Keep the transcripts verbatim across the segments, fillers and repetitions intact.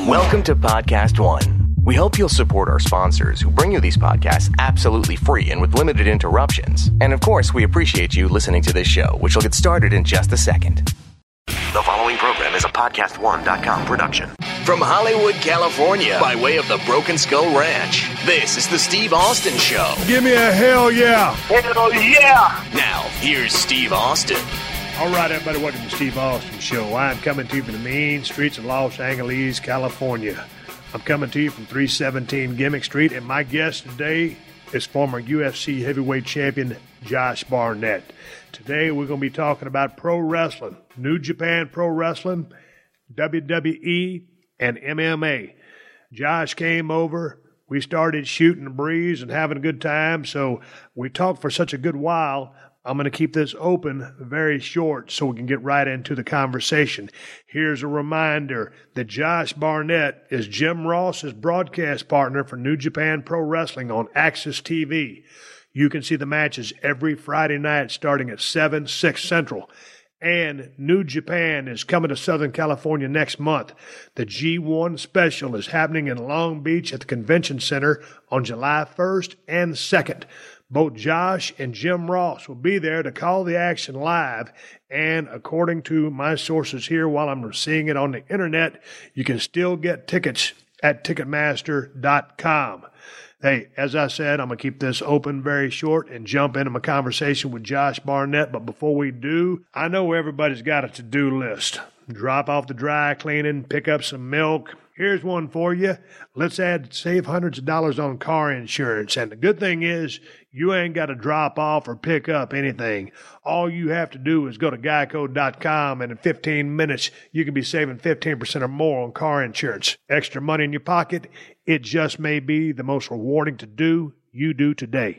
Welcome to Podcast One. We hope you'll support our sponsors who bring you these podcasts absolutely free and with limited interruptions. And of course, we appreciate you listening to this show, which will get started in just a second. The following program is a podcast one dot com production. From Hollywood, California, by way of the Broken Skull Ranch, this is the Steve Austin Show. Give me a hell yeah. Hell yeah. Now, here's Steve Austin. All right, everybody, welcome to Steve Austin Show. I'm coming to you from the mean streets of Los Angeles, California. I'm coming to you from three seventeen Gimmick Street, and my guest today is former U F C heavyweight champion Josh Barnett. Today, we're going to be talking about pro wrestling, New Japan Pro Wrestling, W W E, and M M A. Josh came over. We started shooting the breeze and having a good time, so we talked for such a good while. I'm going to keep this open very short so we can get right into the conversation. Here's a reminder that Josh Barnett is Jim Ross's broadcast partner for New Japan Pro Wrestling on AXS T V. You can see the matches every Friday night starting at seven, six Central. And New Japan is coming to Southern California next month. The G one special is happening in Long Beach at the Convention Center on July first and second. Both Josh and Jim Ross will be there to call the action live, and according to my sources here, while I'm seeing it on the internet, you can still get tickets at Ticketmaster dot com. Hey, as I said, I'm going to keep this open very short and jump into my conversation with Josh Barnett, but before we do, I know everybody's got a to-do list. Drop off the dry cleaning, pick up some milk. Here's one for you. Let's add save hundreds of dollars on car insurance. And the good thing is you ain't got to drop off or pick up anything. All you have to do is go to Geico dot com, and in fifteen minutes, you can be saving fifteen percent or more on car insurance. Extra money in your pocket. It just may be the most rewarding to do you do today.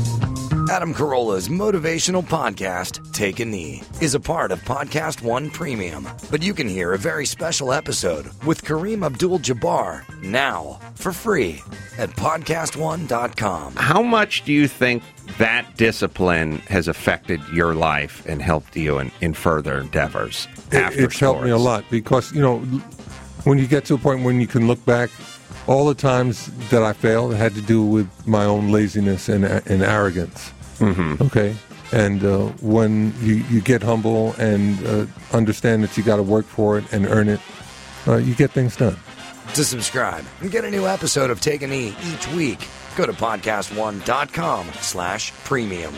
Adam Carolla's motivational podcast, Take a Knee, is a part of Podcast One Premium. But you can hear a very special episode with Kareem Abdul-Jabbar now for free at podcast one dot com. How much do you think that discipline has affected your life and helped you in, in further endeavors after it, It's helped me a lot because, you know, when you get to a point when you can look back, all the times that I failed had to do with my own laziness and, and arrogance. Mm-hmm. Okay? And uh, when you, you get humble and uh, understand that you got to work for it and earn it, uh, you get things done. To subscribe and get a new episode of Take a Knee each week, go to podcast one dot com slash premium.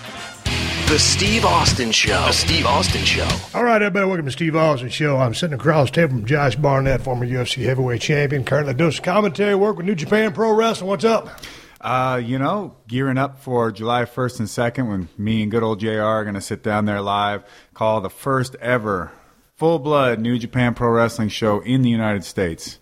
The Steve Austin Show. The Steve Austin Show. All right, everybody, welcome to Steve Austin Show. I'm sitting across the table from Josh Barnett, former U F C heavyweight champion, currently doing some commentary work with New Japan Pro Wrestling. What's up? Uh, you know, gearing up for July first and second when me and good old J R are going to sit down there live, call the first ever full-blood New Japan Pro Wrestling show in the United States.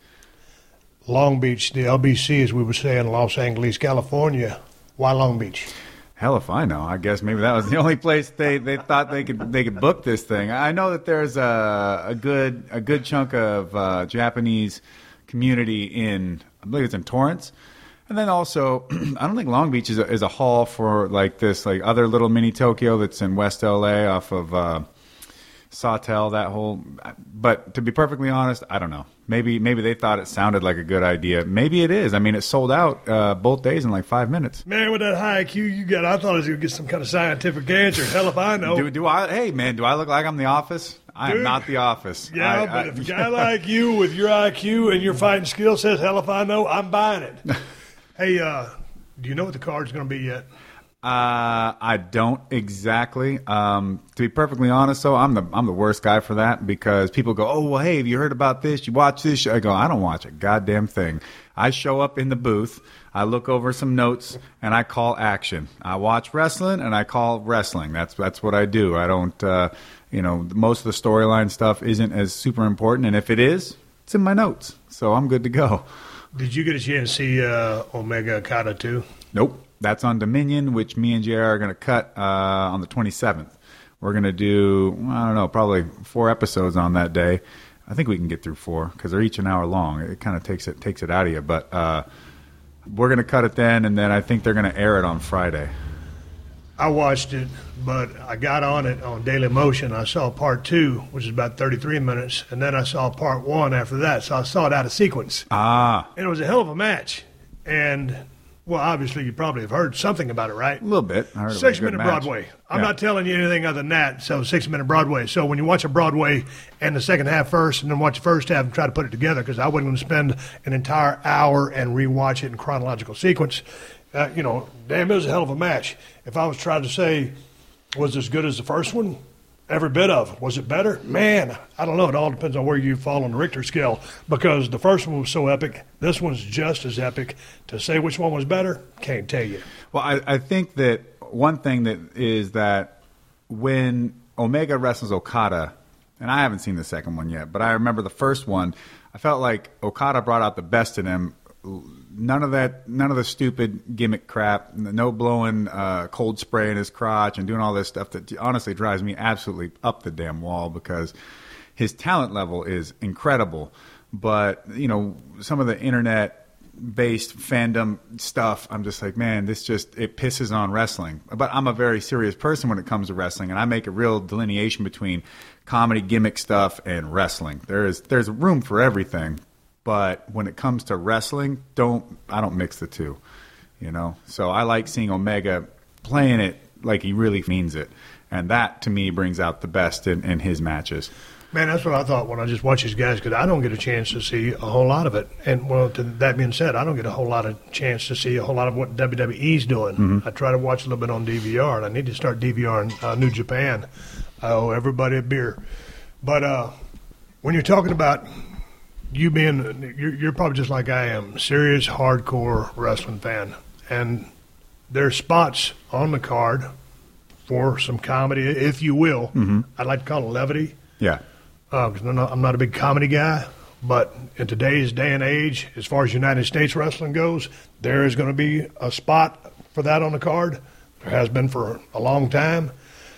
Long Beach, the L B C, as we would say in Los Angeles, California. Why Long Beach? Hell if I know. I guess maybe that was the only place they, they thought they could they could book this thing. I know that there's a a good a good chunk of uh, Japanese community in, I believe it's in Torrance. And then also, I don't think Long Beach is a, is a hall for like this, like other little mini Tokyo that's in West L A off of uh, Sawtell, that whole. But to be perfectly honest, I don't know. Maybe maybe they thought it sounded like a good idea. Maybe it is. I mean, it sold out uh, both days in like five minutes. Man, with that high I Q you got, I thought I was going to get some kind of scientific answer. Hell if I know. Do, do I? Hey, man, do I look like I'm The Office? I Dude, am not The Office. Yeah, I, but I, if a guy like you with your I Q and your fighting skill says, hell if I know, I'm buying it. Hey, uh, do you know what the card's going to be yet? Uh, I don't exactly. Um, to be perfectly honest, though, I'm the I'm the worst guy for that because people go, oh, well, hey, have you heard about this? You watch this show? I go, I don't watch a goddamn thing. I show up in the booth, I look over some notes, and I call action. I watch wrestling, and I call wrestling. That's that's what I do. I don't, uh, you know, most of the storyline stuff isn't as super important, and if it is, it's in my notes, so I'm good to go. Did you get a chance to see uh, Omega Okada too? Nope. That's on Dominion, which me and J R are going to cut uh, on the twenty-seventh. We're going to do, I don't know, probably four episodes on that day. I think we can get through four because they're each an hour long. It kind of takes it takes it out of you. But uh, we're going to cut it then, and then I think they're going to air it on Friday. I watched it, but I got on it on Daily Motion. I saw part two, which is about thirty-three minutes, and then I saw part one after that. So I saw it out of sequence. Ah. And it was a hell of a match. And, well, obviously you probably have heard something about it, right? A little bit. I heard Six it was a good Minute match. Broadway. I'm Yeah. not telling you anything other than that. So Six Minute Broadway. So when you watch a Broadway and the second half first and then watch the first half and try to put it together, because I wasn't going to spend an entire hour and rewatch it in chronological sequence. Uh, you know, damn, it was a hell of a match. If I was trying to say, was it as good as the first one? Every bit of it. Was it better? Man, I don't know. It all depends on where you fall on the Richter scale, because the first one was so epic. This one's just as epic. To say which one was better, can't tell you. Well, I, I think that one thing that is that when Omega wrestles Okada, and I haven't seen the second one yet, but I remember the first one, I felt like Okada brought out the best in him. None of that, none of the stupid gimmick crap. No blowing uh, cold spray in his crotch and doing all this stuff that honestly drives me absolutely up the damn wall, because his talent level is incredible. But you know, some of the internet-based fandom stuff, I'm just like, man, this just it pisses on wrestling. But I'm a very serious person when it comes to wrestling, and I make a real delineation between comedy gimmick stuff and wrestling. There is there's room for everything. But when it comes to wrestling, don't I don't mix the two, you know. So I like seeing Omega playing it like he really means it, and that to me brings out the best in, in his matches. Man, that's what I thought when I just watch these guys, because I don't get a chance to see a whole lot of it. And, well, to that being said, I don't get a whole lot of chance to see a whole lot of what W W E's doing. Mm-hmm. I try to watch a little bit on D V R, and I need to start DVRing uh, New Japan. I owe everybody a beer. But uh, when you're talking about you being, you're, you're probably just like I am, serious, hardcore wrestling fan. And there's spots on the card for some comedy, if you will. Mm-hmm. I'd like to call it levity. Yeah. Because uh, I'm, I'm not a big comedy guy. But in today's day and age, as far as United States wrestling goes, there is going to be a spot for that on the card. There has been for a long time.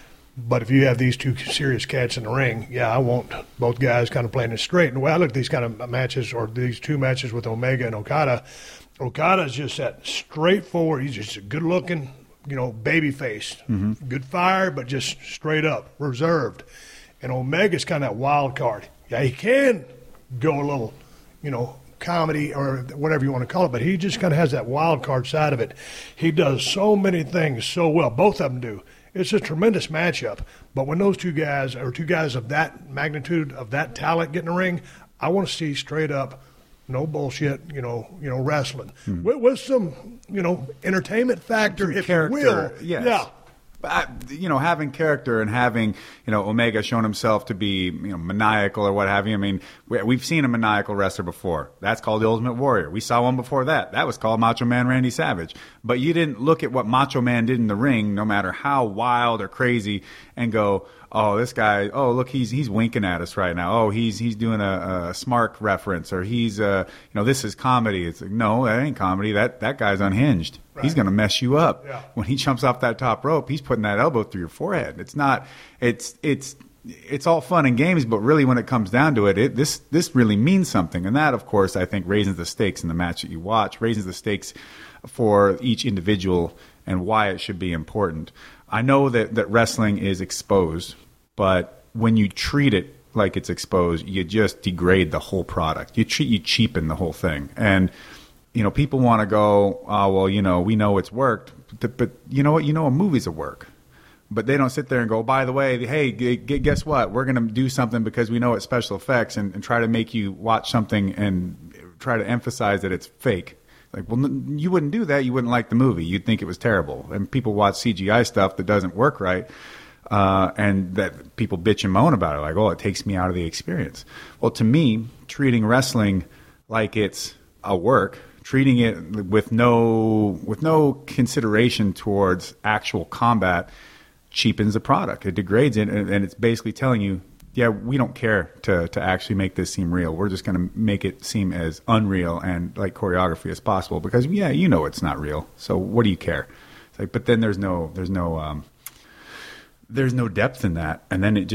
But if you have these two serious cats in the ring, yeah, I want both guys kind of playing it straight. And the way I look at these kind of matches, or these two matches with Omega and Okada, Okada is just that straightforward. He's just a good-looking, you know, baby face. Mm-hmm. Good fire, but just straight up, reserved. And Omega's kind of that wild card. Yeah, he can go a little, you know, comedy or whatever you want to call it, but he just kind of has that wild card side of it. He does so many things so well. Both of them do. It's a tremendous matchup. But when those two guys, or two guys of that magnitude, of that talent get in the ring, I want to see straight up, no bullshit, you know, you know, wrestling. Hmm. With, with some, you know, entertainment factor, if character, you will. Yes. Yeah. I, you know, having character and having, you know, Omega shown himself to be, you know, maniacal or what have you. I mean, we, we've seen a maniacal wrestler before. That's called the Ultimate Warrior. We saw one before that. That was called Macho Man Randy Savage. But you didn't look at what Macho Man did in the ring, no matter how wild or crazy, and go, oh, this guy, oh, look, he's he's winking at us right now. Oh, he's he's doing a, a Smark reference, or he's, uh, you know, this is comedy. It's like, no, that ain't comedy. That, that guy's unhinged. Right. He's going to mess you up. Yeah. When he jumps off that top rope, he's putting that elbow through your forehead. It's not, it's, it's, it's all fun and games, but really when it comes down to it, it this, this really means something. And that, of course, I think raises the stakes in the match that you watch, raises the stakes for each individual and why it should be important. I know that, that wrestling is exposed, but when you treat it like it's exposed, you just degrade the whole product. You treat, you cheapen the whole thing. And, you know, people want to go, oh, well, you know, we know it's worked. But, but you know what? You know a movie's a work. But they don't sit there and go, by the way, hey, g- g- guess what? We're going to do something because we know it's special effects, and, and try to make you watch something and try to emphasize that it's fake. Like, well, n- you wouldn't do that. You wouldn't like the movie. You'd think it was terrible. And people watch C G I stuff that doesn't work right, uh, and that people bitch and moan about it, like, oh, it takes me out of the experience. Well, to me, treating wrestling like it's a work, treating it with no with no consideration towards actual combat, cheapens the product. It degrades it, and, and it's basically telling you, yeah, we don't care to to actually make this seem real. We're just going to make it seem as unreal and like choreography as possible, because yeah, you know it's not real. So what do you care? It's like, but then there's no there's no um, there's no depth in that, and then it just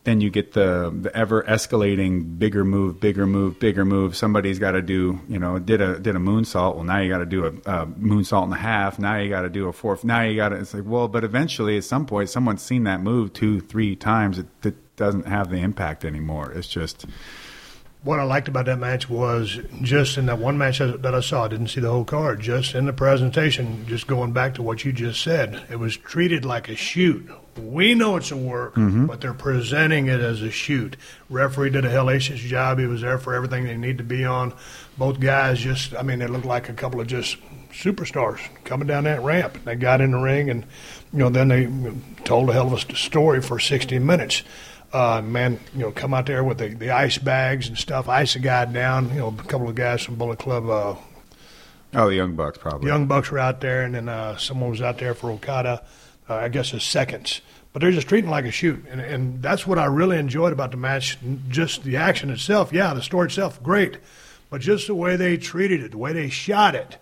then you get the the ever escalating bigger move, bigger move, bigger move. Somebody's got to do, you know, did a did a moonsault. Well, now you got to do a, a moonsault and a half. Now you got to do a fourth. Now you got to. It's like, well, but eventually at some point, someone's seen that move two, three times. It, it doesn't have the impact anymore. It's just. What I liked about that match was just in that one match that I saw, I didn't see the whole card, just in the presentation, just going back to what you just said, it was treated like a shoot. We know it's a work, mm-hmm. but they're presenting it as a shoot. Referee did a hellacious job. He was there for everything they need to be on. Both guys just, I mean, they looked like a couple of just superstars coming down that ramp. They got in the ring and, you know, then they told a hell of a story for sixty minutes. Uh, man, you know, come out there with the, the ice bags and stuff, ice a guy down. You know, a couple of guys from Bullet Club. Uh, oh, the Young Bucks probably. Young Bucks were out there, and then uh, someone was out there for Okada, uh, I guess as seconds. But they're just treating it like a shoot, and, and that's what I really enjoyed about the match, just the action itself. Yeah, the story itself, great, but just the way they treated it, the way they shot it.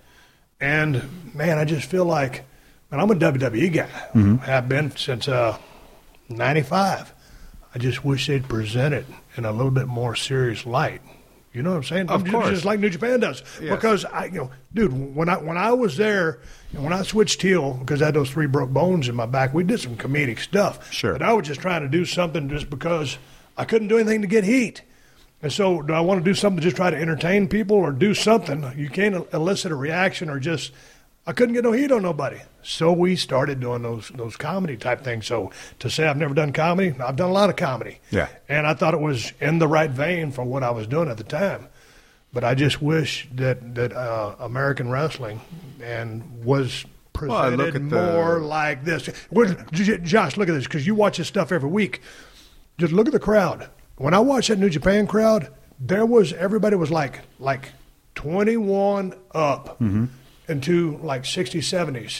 And, man, I just feel like, man, I'm a W W E guy. Mm-hmm. Have been since uh, ninety-five. I just wish they'd present it in a little bit more serious light. You know what I'm saying? Of just, course. Just like New Japan does. Yes. Because, I, you know, dude, when I when I was there, and when I switched heel, because I had those three broke bones in my back, we did some comedic stuff. Sure. But I was just trying to do something just because I couldn't do anything to get heat. And so do I want to do something to just try to entertain people or do something? You can't elicit a reaction or just – I couldn't get no heat on nobody. So we started doing those those comedy type things. So to say I've never done comedy, I've done a lot of comedy. Yeah. And I thought it was in the right vein for what I was doing at the time. But I just wish that, that uh, American wrestling and was presented well, look at more the... like this. Well, Josh, look at this, because you watch this stuff every week. Just look at the crowd. When I watched that New Japan crowd, there was everybody was like like twenty-one up. Mm-hmm. Into like sixties, seventies.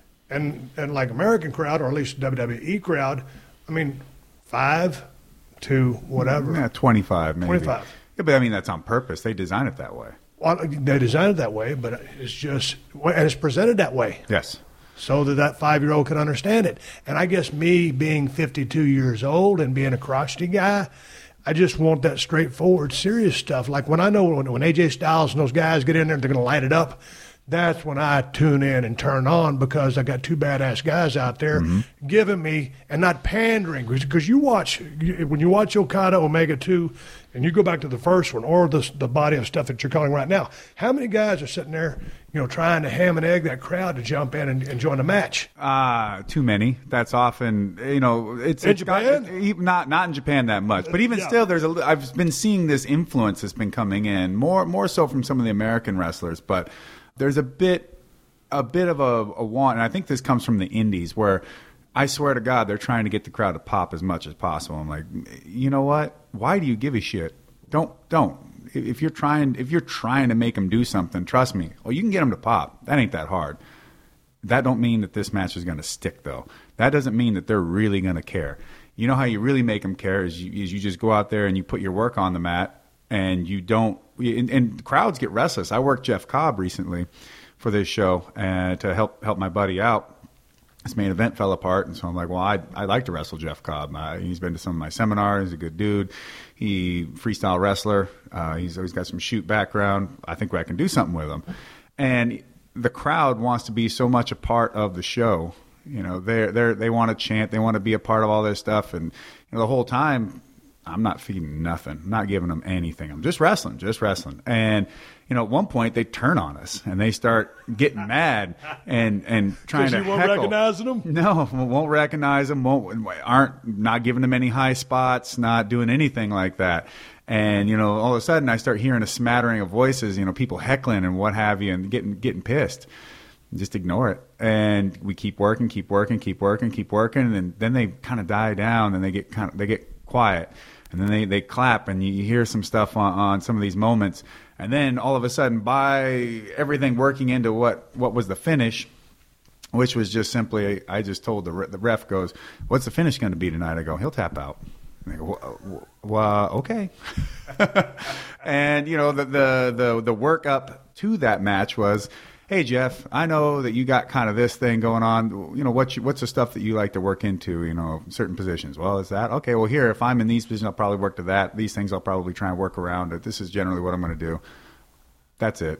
And and like American crowd, or at least W W E crowd, I mean, five to whatever. Yeah, twenty-five maybe. twenty-five. Yeah, but I mean, that's on purpose. They design it that way. Well, they designed it that way, but it's just, and it's presented that way. Yes. So that that five-year-old can understand it. And I guess me being fifty-two years old and being a crotchety guy, I just want that straightforward, serious stuff. Like when I know when, when A J Styles and those guys get in there, they're going to light it up. That's when I tune in and turn on, because I got two badass guys out there mm-hmm. giving me and not pandering. Because you watch, when you watch Okada Omega two and you go back to the first one or the, the body of stuff that you're calling right now, how many guys are sitting there, you know, trying to ham and egg that crowd to jump in and, and join the match? Uh, too many. That's often, you know, it's in it's Japan? Got, not not in Japan that much, but even yeah. still, there's a. I've been seeing this influence that's been coming in more more so from some of the American wrestlers, but. There's a bit, a bit of a, a want, and I think this comes from the indies, where I swear to God they're trying to get the crowd to pop as much as possible. I'm like, you know what? Why do you give a shit? Don't, don't. If you're trying, if you're trying to make them do something, trust me. Well, you can get them to pop. That ain't that hard. That don't mean that this match is going to stick, though. That doesn't mean that they're really going to care. You know how you really make them care is you, is you just go out there and you put your work on the mat. And you don't, and, and crowds get restless. I worked Jeff Cobb recently for this show and to help help my buddy out. His main event fell apart, and so I'm like, well, I'd, I'd like to wrestle Jeff Cobb. Uh, he's been to some of my seminars. He's a good dude. He freestyle wrestler. Uh, he's always got some shoot background. I think I can do something with him. And the crowd wants to be so much a part of the show. You know, they they they want to chant. They want to be a part of all this stuff, and you know, the whole time. I'm not feeding nothing. I'm not giving them anything. I'm just wrestling, just wrestling. And, you know, at one point they turn on us and they start getting mad and, and trying to you won't heckle. recognize them? No, won't recognize them. Won't, aren't not giving them any high spots, not doing anything like that. And, you know, all of a sudden I start hearing a smattering of voices, you know, people heckling and what have you and getting getting pissed. Just ignore it. And we keep working, keep working, keep working, keep working. And then they kind of die down and they get kind of, they get quiet. And then they, they clap, and you hear some stuff on, on some of these moments. And then all of a sudden, by everything working into what, what was the finish, which was just simply, I just told the, the ref goes, what's the finish going to be tonight? I go, he'll tap out. And I go, well, okay. And, you know, the, the, the, the work up to that match was hey, Jeff, I know that you got kind of this thing going on. You know, what's, what's the stuff that you like to work into, you know, certain positions? Well, is that? Okay, well, here, if I'm in these positions, I'll probably work to that. These things I'll probably try and work around it. This is generally what I'm going to do. That's it.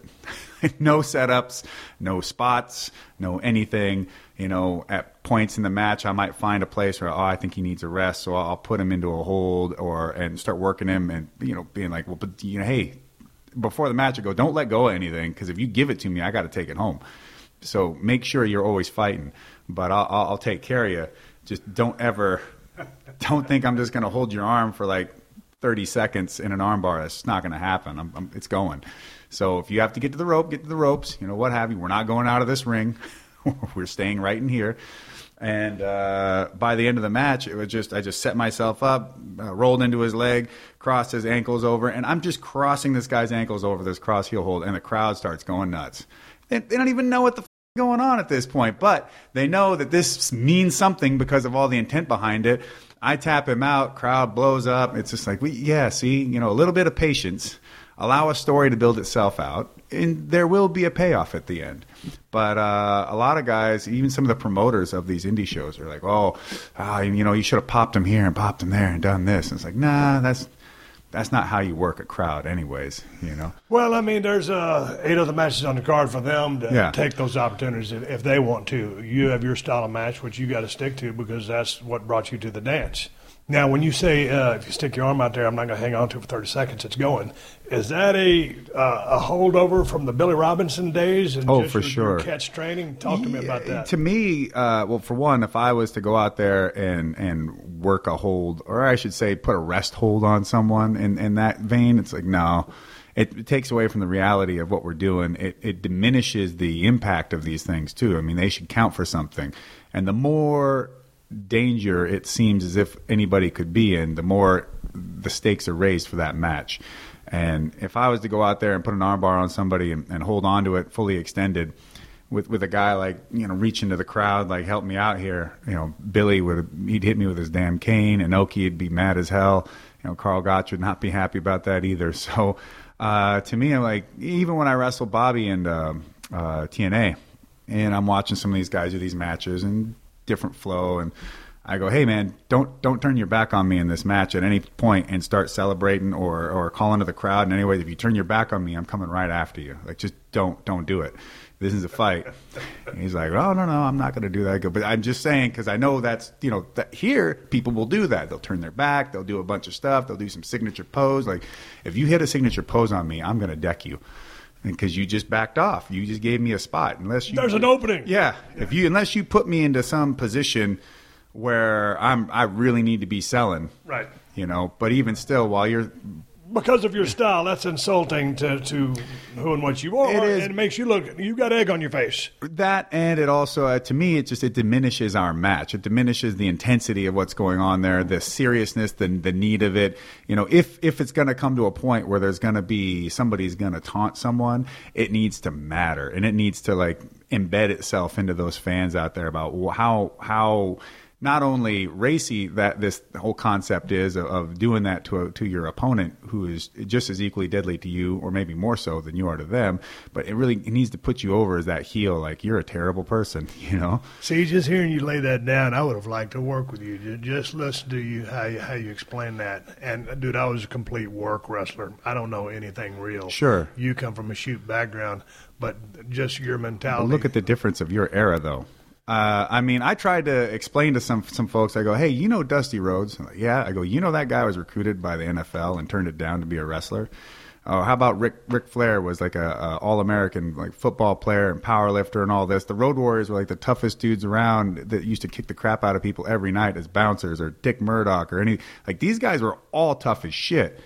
No setups, no spots, no anything. You know, at points in the match, I might find a place where, oh, I think he needs a rest, so I'll put him into a hold or and start working him and, you know, being like, well, but, you know, hey, before the match, I go, don't let go of anything, because if you give it to me, I got to take it home. So make sure you're always fighting, but I'll, I'll, I'll take care of you. Just don't ever, don't think I'm just going to hold your arm for like thirty seconds in an armbar. That's not going to happen. I'm, I'm, it's going. So if you have to get to the rope, get to the ropes, you know, what have you. We're not going out of this ring. We're staying right in here. And uh, by the end of the match, it was just I just set myself up, uh, rolled into his leg, crossed his ankles over, and I'm just crossing this guy's ankles over this cross heel hold, and the crowd starts going nuts. They, they don't even know what the f- is going on at this point, but they know that this means something because of all the intent behind it. I tap him out, crowd blows up. It's just like, we, yeah, see, you know, a little bit of patience. Allow a story to build itself out, and there will be a payoff at the end. But uh, a lot of guys, even some of the promoters of these indie shows, are like, oh, uh, you know, you should have popped him here and popped him there and done this. And it's like, nah, that's that's not how you work a crowd anyways, you know. Well, I mean, there's uh, eight other matches on the card for them to yeah. take those opportunities if, if they want to. You have your style of match, which you got to stick to because that's what brought you to the dance. Now, when you say uh, if you stick your arm out there, I'm not going to hang on to it for thirty seconds, it's going. Is that a uh, a holdover from the Billy Robinson days? And oh, just for your, sure. Your catch training? Talk to me about that. To me, uh, well, for one, if I was to go out there and, and work a hold, or I should say put a rest hold on someone in, in that vein, it's like, no. It, it takes away from the reality of what we're doing. It, it diminishes the impact of these things, too. I mean, they should count for something. And the more danger it seems as if anybody could be in, the more the stakes are raised for that match. And if I was to go out there and put an armbar on somebody and, and hold on to it fully extended with with a guy like, you know, reach into the crowd, like, help me out here, you know, Billy would he'd hit me with his damn cane, and Inoki'd be mad as hell. You know, Carl Gotch would not be happy about that either. So uh, to me, I'm like, even when I wrestled Bobby and uh, uh, T N A, and I'm watching some of these guys do these matches and different flow, and I go, hey man, don't don't turn your back on me in this match at any point and start celebrating or or calling to the crowd in any way. If you turn your back on me, I'm coming right after you. Like, just don't don't do it. This is a fight. And he's like, oh no no, I'm not going to do that. I go, but I'm just saying, because I know that's, you know, that here people will do that. They'll turn their back. They'll do a bunch of stuff. They'll do some signature pose. Like, if you hit a signature pose on me, I'm going to deck you. Because you just backed off, you just gave me a spot. Unless you, there's an opening. Yeah, if you unless you put me into some position where I'm, I really need to be selling. Right. You know, but even still, while you're because of your style, that's insulting to, to who and what you are. It is. And it makes you look, you got egg on your face. That, and it also, uh, to me, it just it diminishes our match. It diminishes the intensity of what's going on there, the seriousness, the the need of it. You know, if if it's going to come to a point where there's going to be somebody's going to taunt someone, it needs to matter, and it needs to like embed itself into those fans out there about how how. Not only racy that this whole concept is of, of doing that to a, to your opponent who is just as equally deadly to you, or maybe more so than you are to them, but it really it needs to put you over as that heel, like you're a terrible person, you know. See, just hearing you lay that down, I would have liked to work with you. Just listen to you how you, how you explain that. And dude, I was a complete work wrestler. I don't know anything real. Sure, you come from a shoot background, but just your mentality. Well, look at the difference of your era, though. Uh, I mean, I tried to explain to some some folks. I go, hey, you know Dusty Rhodes? Like, yeah. I go, you know that guy was recruited by the N F L and turned it down to be a wrestler? Oh, how about Rick Ric Flair was like a, a all-American like football player and power lifter and all this. The Road Warriors were like the toughest dudes around that used to kick the crap out of people every night as bouncers, or Dick Murdoch or any like these guys were all tough as shit.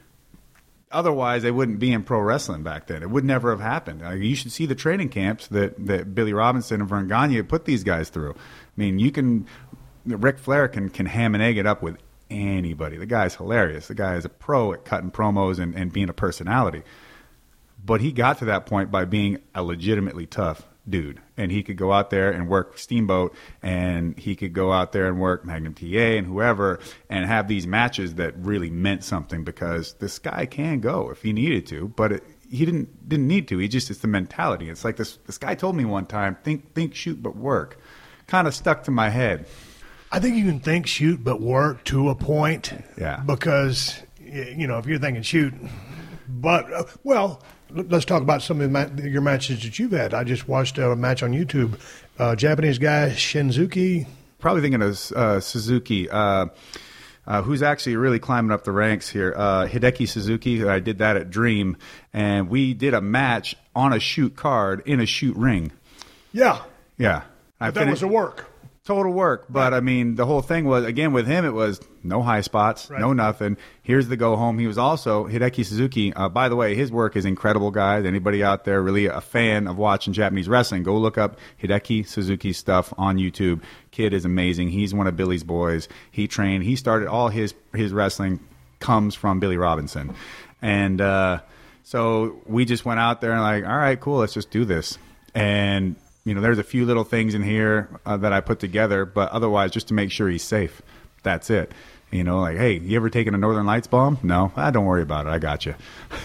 Otherwise, they wouldn't be in pro wrestling back then. It would never have happened. Uh, you should see the training camps that, that Billy Robinson and Vern Gagne put these guys through. I mean, you can Ric Flair can, can ham and egg it up with anybody. The guy's hilarious. The guy is a pro at cutting promos and, and being a personality. But he got to that point by being a legitimately tough dude. And he could go out there and work Steamboat, and he could go out there and work Magnum T A and whoever, and have these matches that really meant something, because this guy can go if he needed to. But it, he didn't didn't need to. He just it's the mentality. It's like this this guy told me one time, think think shoot but work. Kind of stuck to my head. I think you can think shoot but work to a point. Yeah. Because you know if you're thinking shoot, but uh, well, let's talk about some of the ma- your matches that you've had. I just watched a match on YouTube. Uh, Japanese guy Shinzuki. Probably thinking of uh, Suzuki. Uh, Uh, who's actually really climbing up the ranks here. Uh, Hideki Suzuki, I did that at Dream, and we did a match on a shoot card in a shoot ring. Yeah. Yeah. But I that finished, was a work. Total work. But, Right. I mean, the whole thing was, again, with him, it was no high spots, Right. no nothing. Here's the go home. He was also, Hideki Suzuki, uh, by the way, his work is incredible, guys. Anybody out there really a fan of watching Japanese wrestling, go look up Hideki Suzuki's stuff on YouTube. Kid is amazing. He's one of Billy's boys. He trained. He started all his his wrestling comes from Billy Robinson. And uh, so we just went out there and like, all right, cool, let's just do this. And, you know, there's a few little things in here uh, that I put together, but otherwise just to make sure he's safe. That's it. You know, like, hey, you ever taken a Northern Lights bomb? No? Ah, don't worry about it. I got you.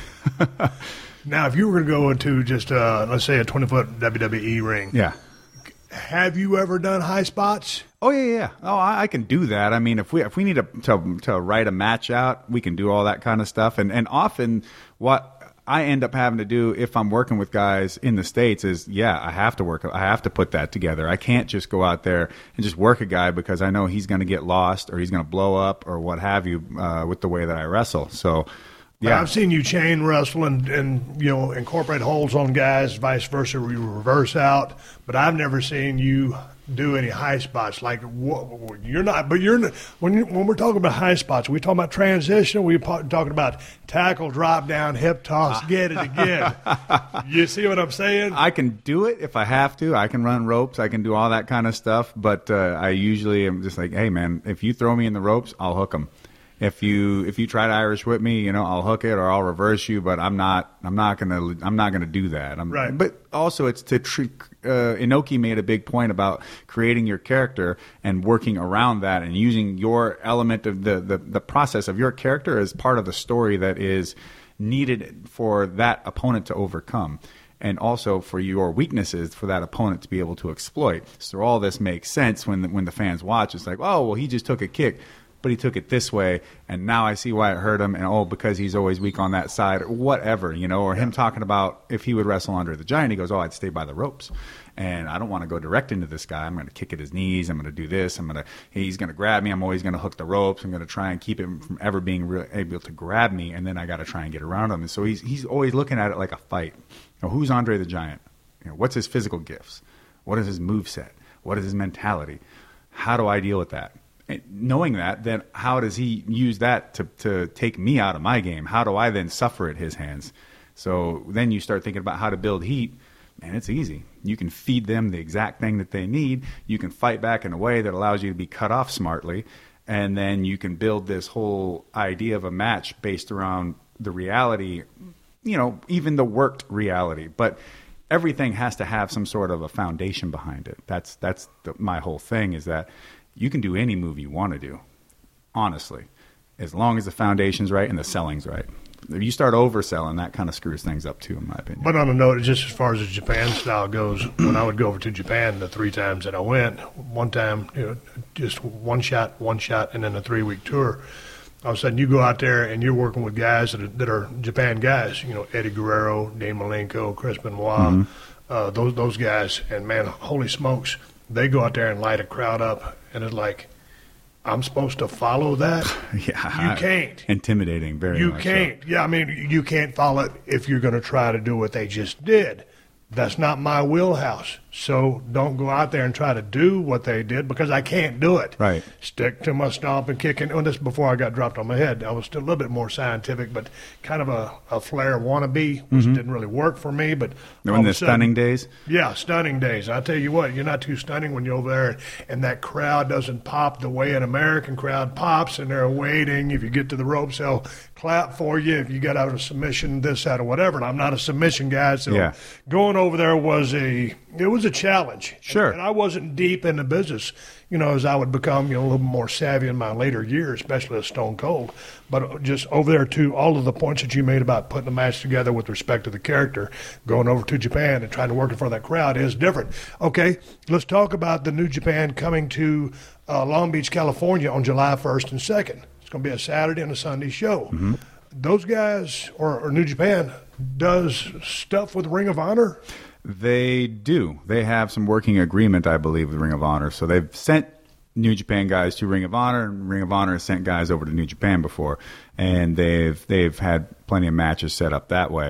Now, if you were going to go into just, uh, let's say, a twenty-foot W W E ring, Yeah. have you ever done high spots? Oh yeah, yeah. Oh, I, I can do that. I mean, if we if we need to, to to write a match out, we can do all that kind of stuff. And and often what I end up having to do if I'm working with guys in the States is, yeah, I have to work. I have to put that together. I can't just go out there and just work a guy because I know he's going to get lost or he's going to blow up or what have you uh, with the way that I wrestle. So. Yeah, I've seen you chain wrestle and, and you know incorporate holds on guys, vice versa, you reverse out. But I've never seen you do any high spots. Like wh- you're not, but you're not, when you, when we're talking about high spots, we talking about transition. We talking about tackle, drop down, hip toss, get it again. You see what I'm saying? I can do it if I have to. I can run ropes. I can do all that kind of stuff. But uh, I usually am just like, hey man, if you throw me in the ropes, I'll hook them. If you if you try to Irish whip me, you know, I'll hook it or I'll reverse you, but I'm not I'm not gonna I'm not gonna do that. I'm, right. But also, it's to treat. Uh, Inoki made a big point about creating your character and working around that and using your element of the the, the process of your character as part of the story that is needed for that opponent to overcome. And also for your weaknesses for that opponent to be able to exploit. So all this makes sense when the, when the fans watch. It's like, oh, well, he just took a kick, but he took it this way, and now I see why it hurt him, and oh, because he's always weak on that side, or whatever, you know, or him talking about if he would wrestle under the Giant, he goes, oh, I'd stay by the ropes, and I don't want to go direct into this guy. I'm going to kick at his knees. I'm going to do this. I'm going to, he's going to grab me. I'm always going to hook the ropes. I'm going to try and keep him from ever being real, able to grab me, and then I got to try and get around him. And so he's he's always looking at it like a fight. You know, who's Andre the Giant? You know, what's his physical gifts? What is his moveset? What is his mentality? How do I deal with that? And knowing that, then how does he use that to, to take me out of my game? How do I then suffer at his hands? So then you start thinking about how to build heat. Man, it's easy. You can feed them the exact thing that they need. You can fight back in a way that allows you to be cut off smartly. And then you can build this whole idea of a match based around the reality, you know, even the worked reality. But everything has to have some sort of a foundation behind it. That's, that's the, my whole thing is that you can do any move you want to do, honestly, as long as the foundation's right and the selling's right. If you start overselling, that kind of screws things up too, in my opinion. But on a note, just as far as the Japan style goes, when I would go over to Japan the three times that I went, one time, you know, just one shot, one shot, and then a three-week tour, all of a sudden you go out there and you're working with guys that are, that are Japan guys, you know, Eddie Guerrero, Dean Malenko, Chris Benoit, mm-hmm. uh, those those guys, and man, holy smokes, they go out there and light a crowd up, and it's like, I'm supposed to follow that? Yeah, you can't. Intimidating, very You much can't. So. Yeah, I mean, you can't follow it if you're going to try to do what they just did. That's not my wheelhouse. So don't go out there and try to do what they did because I can't do it. Right. Stick to my stomp and kicking. And this before I got dropped on my head. I was still a little bit more scientific, but kind of a, a flair wannabe, which mm-hmm. didn't really work for me. But in the stunning days? Yeah, stunning days. I tell you what, you're not too stunning when you're over there and that crowd doesn't pop the way an American crowd pops and they're waiting. If you get to the ropes, they'll clap for you if you got out of submission, this, that, or whatever. And I'm not a submission guy, so Yeah. going over there was a it was a challenge. Sure. And, and I wasn't deep in the business, you know, as I would become, you know, a little more savvy in my later years, especially as Stone Cold. But just over there too, all of the points that you made about putting a match together with respect to the character, going over to Japan and trying to work in front of that crowd is different. Okay, let's talk about the New Japan coming to uh, Long Beach, California on July first and second. It's going to be a Saturday and a Sunday show. Mm-hmm. Those guys, or, or New Japan, does stuff with Ring of Honor? They do. They have some working agreement, I believe, with Ring of Honor. So they've sent New Japan guys to Ring of Honor, and Ring of Honor has sent guys over to New Japan before, and they've they've had plenty of matches set up that way.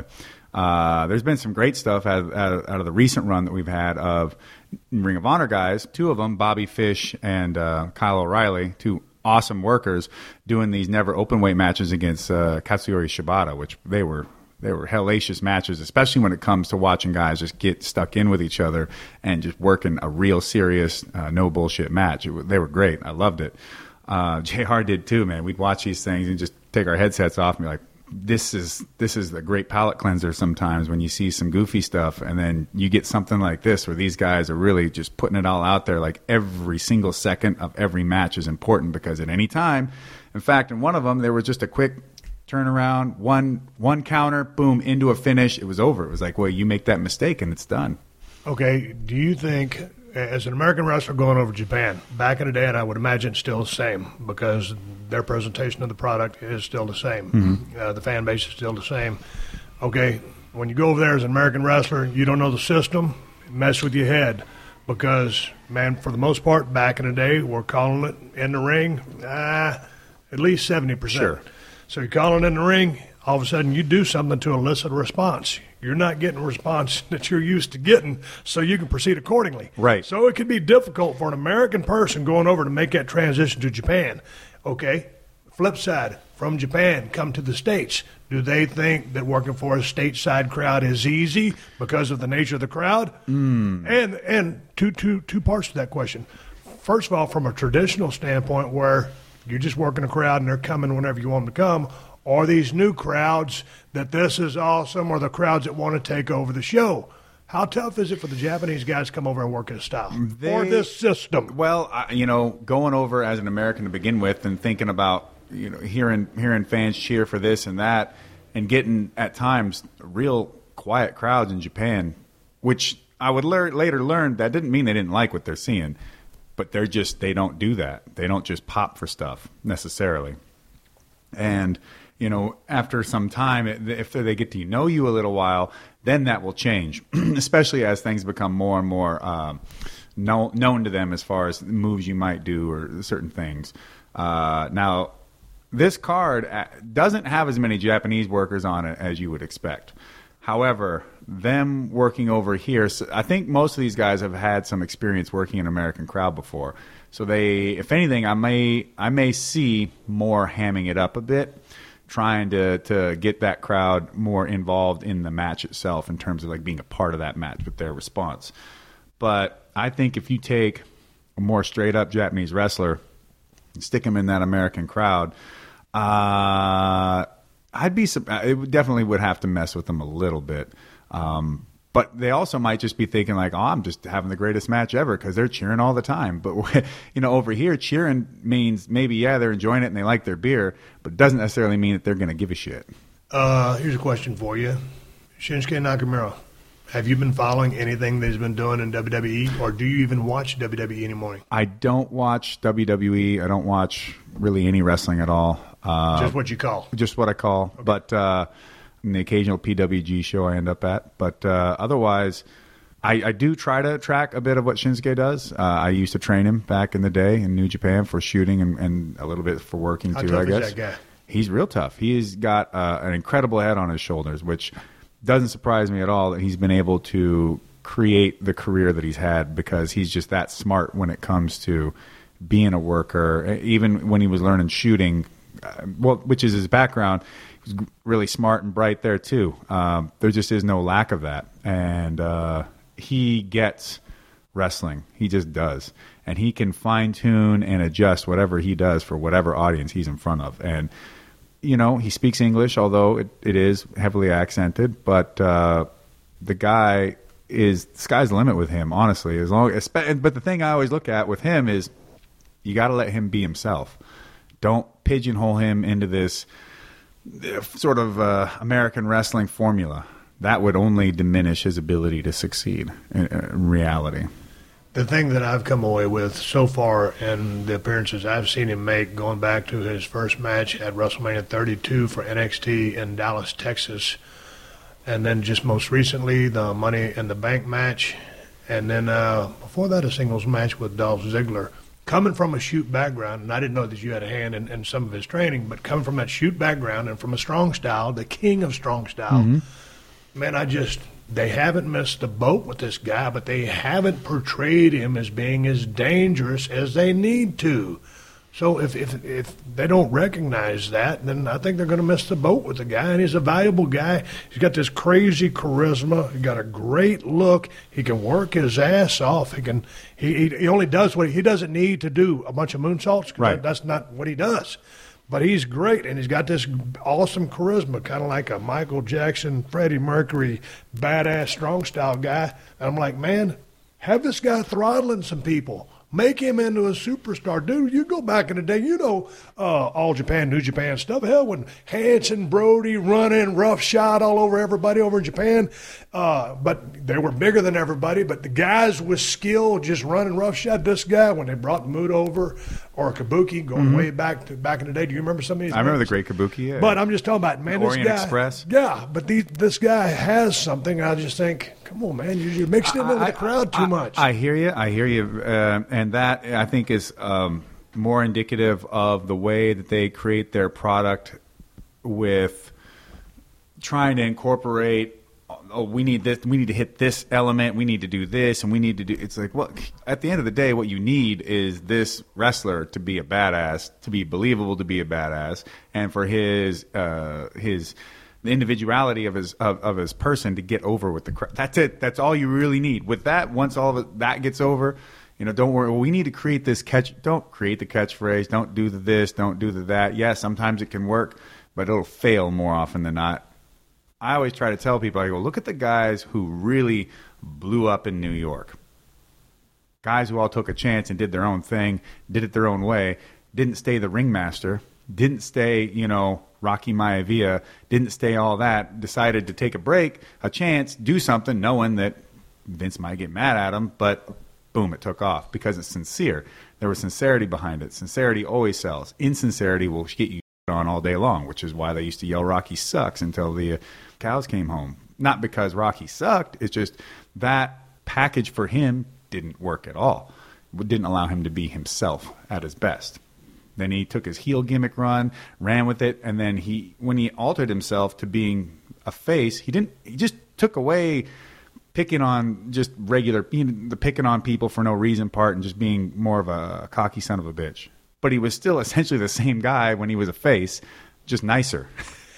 Uh, there's been some great stuff out of, out, of, out of the recent run that we've had of Ring of Honor guys, two of them, Bobby Fish and uh, Kyle O'Reilly, two awesome workers, doing these never open weight matches against uh, Katsuyori Shibata, which they were they were hellacious matches, especially when it comes to watching guys just get stuck in with each other and just working a real serious, uh, no bullshit match. It, they were great. I loved it. Uh, J R did too, man. We'd watch these things and just take our headsets off and be like, this is this is the great palate cleanser sometimes when you see some goofy stuff and then you get something like this where these guys are really just putting it all out there. Like every single second of every match is important because at any time, in fact, in one of them, there was just a quick turnaround, one one counter, boom, into a finish. It was over. It was like, well, you make that mistake and it's done. Okay, do you think, as an American wrestler going over to Japan, back in the day, and I would imagine it's still the same because their presentation of the product is still the same. Mm-hmm. Uh, the fan base is still the same. Okay, when you go over there as an American wrestler, you don't know the system, mess with your head because, man, for the most part, back in the day, we're calling it in the ring, ah, at least seventy percent. Sure. So you're calling in the ring, all of a sudden you do something to elicit a response. You're not getting a response that you're used to getting, so you can proceed accordingly. Right. So it can be difficult for an American person going over to make that transition to Japan. Okay, flip side, from Japan, come to the States. Do they think that working for a stateside crowd is easy because of the nature of the crowd? Mm. And and two, two, two parts to that question. First of all, from a traditional standpoint where you're just working a crowd and they're coming whenever you want them to come, or these new crowds that this is awesome, or the crowds that want to take over the show. How tough is it for the Japanese guys to come over and work in a style? They, or this system? Well, I, you know, going over as an American to begin with and thinking about, you know, hearing hearing fans cheer for this and that and getting, at times, real quiet crowds in Japan, which I would lear- later learn that didn't mean they didn't like what they're seeing, but they're just, they don't do that. They don't just pop for stuff, necessarily. And you know, after some time, if they get to know you a little while, then that will change, especially as things become more and more um, know, known to them as far as moves you might do or certain things. Uh, now, this card doesn't have as many Japanese workers on it as you would expect. However, them working over here, so I think most of these guys have had some experience working in an American crowd before. So they, if anything, I may I may see more hamming it up a bit, trying to, to get that crowd more involved in the match itself in terms of like being a part of that match with their response. But I think if you take a more straight-up Japanese wrestler and stick him in that American crowd, uh, I'd be it definitely would have to mess with them a little bit. Um, but they also might just be thinking like, oh, I'm just having the greatest match ever because they're cheering all the time. But, you know, over here, cheering means maybe, yeah, they're enjoying it and they like their beer, but it doesn't necessarily mean that they're going to give a shit. Uh, here's a question for you. Shinsuke Nakamura, have you been following anything that he's been doing in W W E, or do you even watch W W E anymore? I don't watch W W E. I don't watch really any wrestling at all. Uh, just what you call? Just what I call. Okay. But uh, the occasional P W G show I end up at. But uh, otherwise, I, I do try to track a bit of what Shinsuke does. Uh, I used to train him back in the day in New Japan for shooting and, and a little bit for working How too, tough I guess. Is that guy? He's real tough. He's got uh, an incredible head on his shoulders, which doesn't surprise me at all that he's been able to create the career that he's had because he's just that smart when it comes to being a worker. Even when he was learning shooting, uh, well, which is his background, he was really smart and bright there too. Um, there just is no lack of that. And uh, he gets wrestling. He just does. And he can fine-tune and adjust whatever he does for whatever audience he's in front of. And you know, he speaks English, although it, it is heavily accented. But uh, the guy is the sky's the limit with him, honestly. As long, as, but the thing I always look at with him is you got to let him be himself. Don't pigeonhole him into this sort of uh, American wrestling formula. That would only diminish his ability to succeed in, in reality. The thing that I've come away with so far in the appearances I've seen him make, going back to his first match at WrestleMania thirty-two for N X T in Dallas, Texas, and then just most recently the Money in the Bank match, and then uh, before that a singles match with Dolph Ziggler. Coming from a shoot background, and I didn't know that you had a hand in, in some of his training, but coming from that shoot background and from a strong style, the king of strong style, mm-hmm. man, I just... They haven't missed the boat with this guy, but they haven't portrayed him as being as dangerous as they need to. So if if if they don't recognize that, then I think they're going to miss the boat with the guy. And he's a valuable guy. He's got this crazy charisma. He's got a great look. He can work his ass off. He can. He he only does what he, he doesn't need to do a bunch of moonsaults. Right. That's not what he does. But he's great, and he's got this awesome charisma, kind of like a Michael Jackson, Freddie Mercury, badass, strong-style guy. And I'm like, man, have this guy throttling some people. Make him into a superstar. Dude, you go back in the day, you know, uh, All Japan, New Japan stuff. Hell, when Hanson, Brody running, rough shot all over everybody over in Japan. Uh, but they were bigger than everybody. But the guys with skill just running rough shot. This guy, when they brought Mood over, or Kabuki, going mm-hmm. way back to back in the day. Do you remember some of these I remember names? the great Kabuki, yeah. But I'm just talking about, man, the this Orient guy. Express. Yeah, but these, this guy has something. I just think, come on, man, you, you're mixed into I, the crowd too I, much. I hear you. I hear you. Uh, and that, I think, is um, more indicative of the way that they create their product with trying to incorporate, oh, we need this, we need to hit this element, we need to do this, and we need to do, it's like, well, at the end of the day, what you need is this wrestler to be a badass, to be believable, to be a badass, and for his, uh, his, the individuality of his of, of his person to get over with the crowd. That's it. That's all you really need. With that, once all of it, that gets over, you know, don't worry. Well, we need to create this catch. Don't create the catchphrase. Don't do the this. Don't do the that. Yeah, sometimes it can work, but it'll fail more often than not. I always try to tell people, I go, look at the guys who really blew up in New York. Guys who all took a chance and did their own thing, did it their own way, didn't stay the ringmaster, didn't stay, you know, Rocky Maivia, didn't stay all that, decided to take a break, a chance, do something, knowing that Vince might get mad at him, but boom, it took off because it's sincere. There was sincerity behind it. Sincerity always sells. Insincerity will get you on all day long, which is why they used to yell Rocky sucks until the uh, cows came home. Not because Rocky sucked, it's just that package for him didn't work at all. It didn't allow him to be himself at his best. Then he took his heel gimmick run, ran with it, and then he, when he altered himself to being a face, he didn't. He just took away picking on just regular, the picking on people for no reason part, and just being more of a, a cocky son of a bitch. But he was still essentially the same guy when he was a face, just nicer.